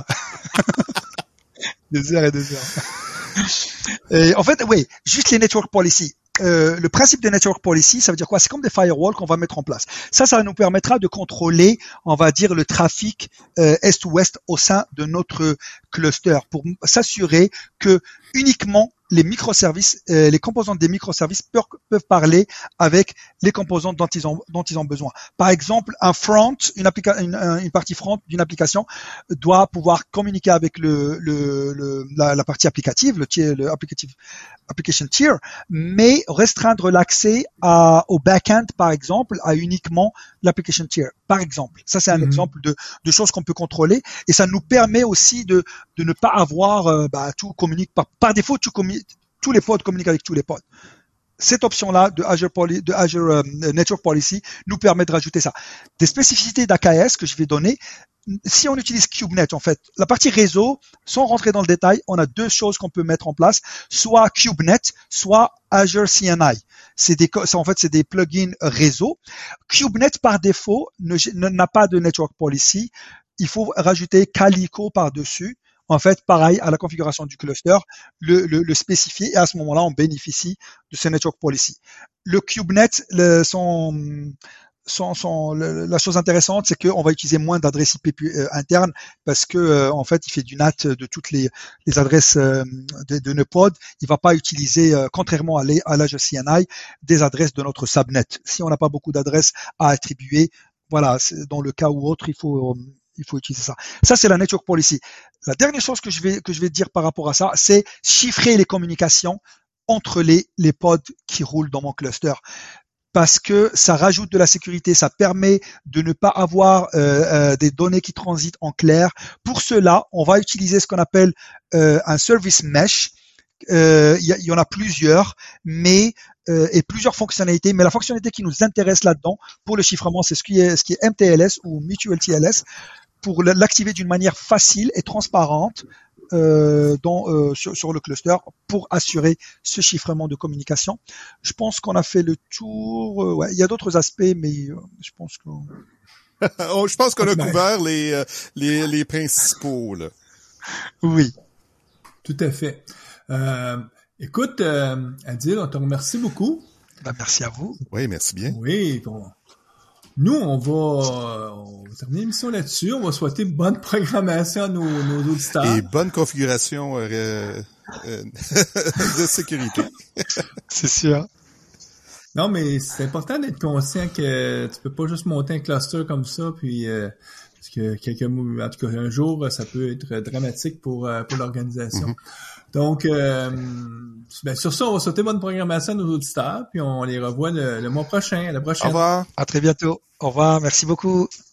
Des heures et des heures. Et en fait, oui, juste les network policy. Euh, le principe de network policy, ça veut dire quoi? C'est comme des firewalls qu'on va mettre en place. Ça, ça nous permettra de contrôler, on va dire, le trafic euh, est-ouest au sein de notre cluster pour s'assurer que uniquement les microservices, euh, les composantes des microservices peuvent, peuvent parler avec les composantes dont ils ont, dont ils ont besoin. Par exemple, un front, une, applica- une, une partie front d'une application doit pouvoir communiquer avec le, le, le la, la partie applicative, le, tier, le applicative, application tier, mais restreindre l'accès à, au back-end, par exemple, à uniquement l'application tier. Par exemple, ça c'est un mm-hmm. exemple de, de choses qu'on peut contrôler et ça nous permet aussi de, de ne pas avoir, euh, bah, tout communique par, par défaut, tout communique, tous les pods communiquent avec tous les pods. Cette option-là de Azure, Poly, de Azure euh, Network Policy nous permet de rajouter ça. Des spécificités d'A K S que je vais donner. Si on utilise KubeNet, en fait, la partie réseau, sans rentrer dans le détail, on a deux choses qu'on peut mettre en place, soit KubeNet, soit Azure C N I. C'est des, en fait, c'est des plugins réseau. KubeNet, par défaut, ne, n'a pas de Network Policy. Il faut rajouter Calico par-dessus. En fait, pareil, à la configuration du cluster, le, le, le spécifier et à ce moment-là, on bénéficie de ce network policy. Le KubeNet, le, son, son, son, le, la chose intéressante, c'est qu'on va utiliser moins d'adresses I P euh, internes parce que, euh, en fait, il fait du N A T de toutes les, les adresses euh, de, de nos pods. Il va pas utiliser, euh, contrairement à, à l'Azure C N I, des adresses de notre subnet. Si on n'a pas beaucoup d'adresses à attribuer, voilà, c'est, dans le cas où autre, il faut euh, il faut utiliser ça. Ça, c'est la network policy. La dernière chose que je vais, que je vais dire par rapport à ça, c'est chiffrer les communications entre les, les pods qui roulent dans mon cluster. Parce que ça rajoute de la sécurité, ça permet de ne pas avoir euh, euh, des données qui transitent en clair. Pour cela, on va utiliser ce qu'on appelle euh, un service mesh. Euh, il y, y en a plusieurs, mais euh, et plusieurs fonctionnalités. Mais la fonctionnalité qui nous intéresse là-dedans pour le chiffrement, c'est ce qui est ce qui est M T L S ou Mutual T L S. Pour l'activer d'une manière facile et transparente euh, dans, euh, sur, sur le cluster pour assurer ce chiffrement de communication. Je pense qu'on a fait le tour. Euh, ouais, il y a d'autres aspects, mais euh, je pense que. oh, je pense qu'on a couvert les, euh, les les principaux là. Oui. Tout à fait. Euh, écoute, euh, Adil, on te remercie beaucoup. Ben, merci à vous. Oui, merci bien. Oui, bon. Nous, on va, on va terminer l'émission là-dessus. On va souhaiter bonne programmation à nos, nos auditeurs. Et bonne configuration euh, euh, de sécurité. C'est sûr. Non, mais c'est important d'être conscient que tu peux pas juste monter un cluster comme ça, puis euh, parce que quelques, en tout cas un jour, ça peut être dramatique pour pour l'organisation. Mm-hmm. Donc, euh, ben, sur ça, on va souhaiter bonne programmation à nos auditeurs, puis on les revoit le, le mois prochain. À la prochaine. Au revoir. À très bientôt. Au revoir. Merci beaucoup.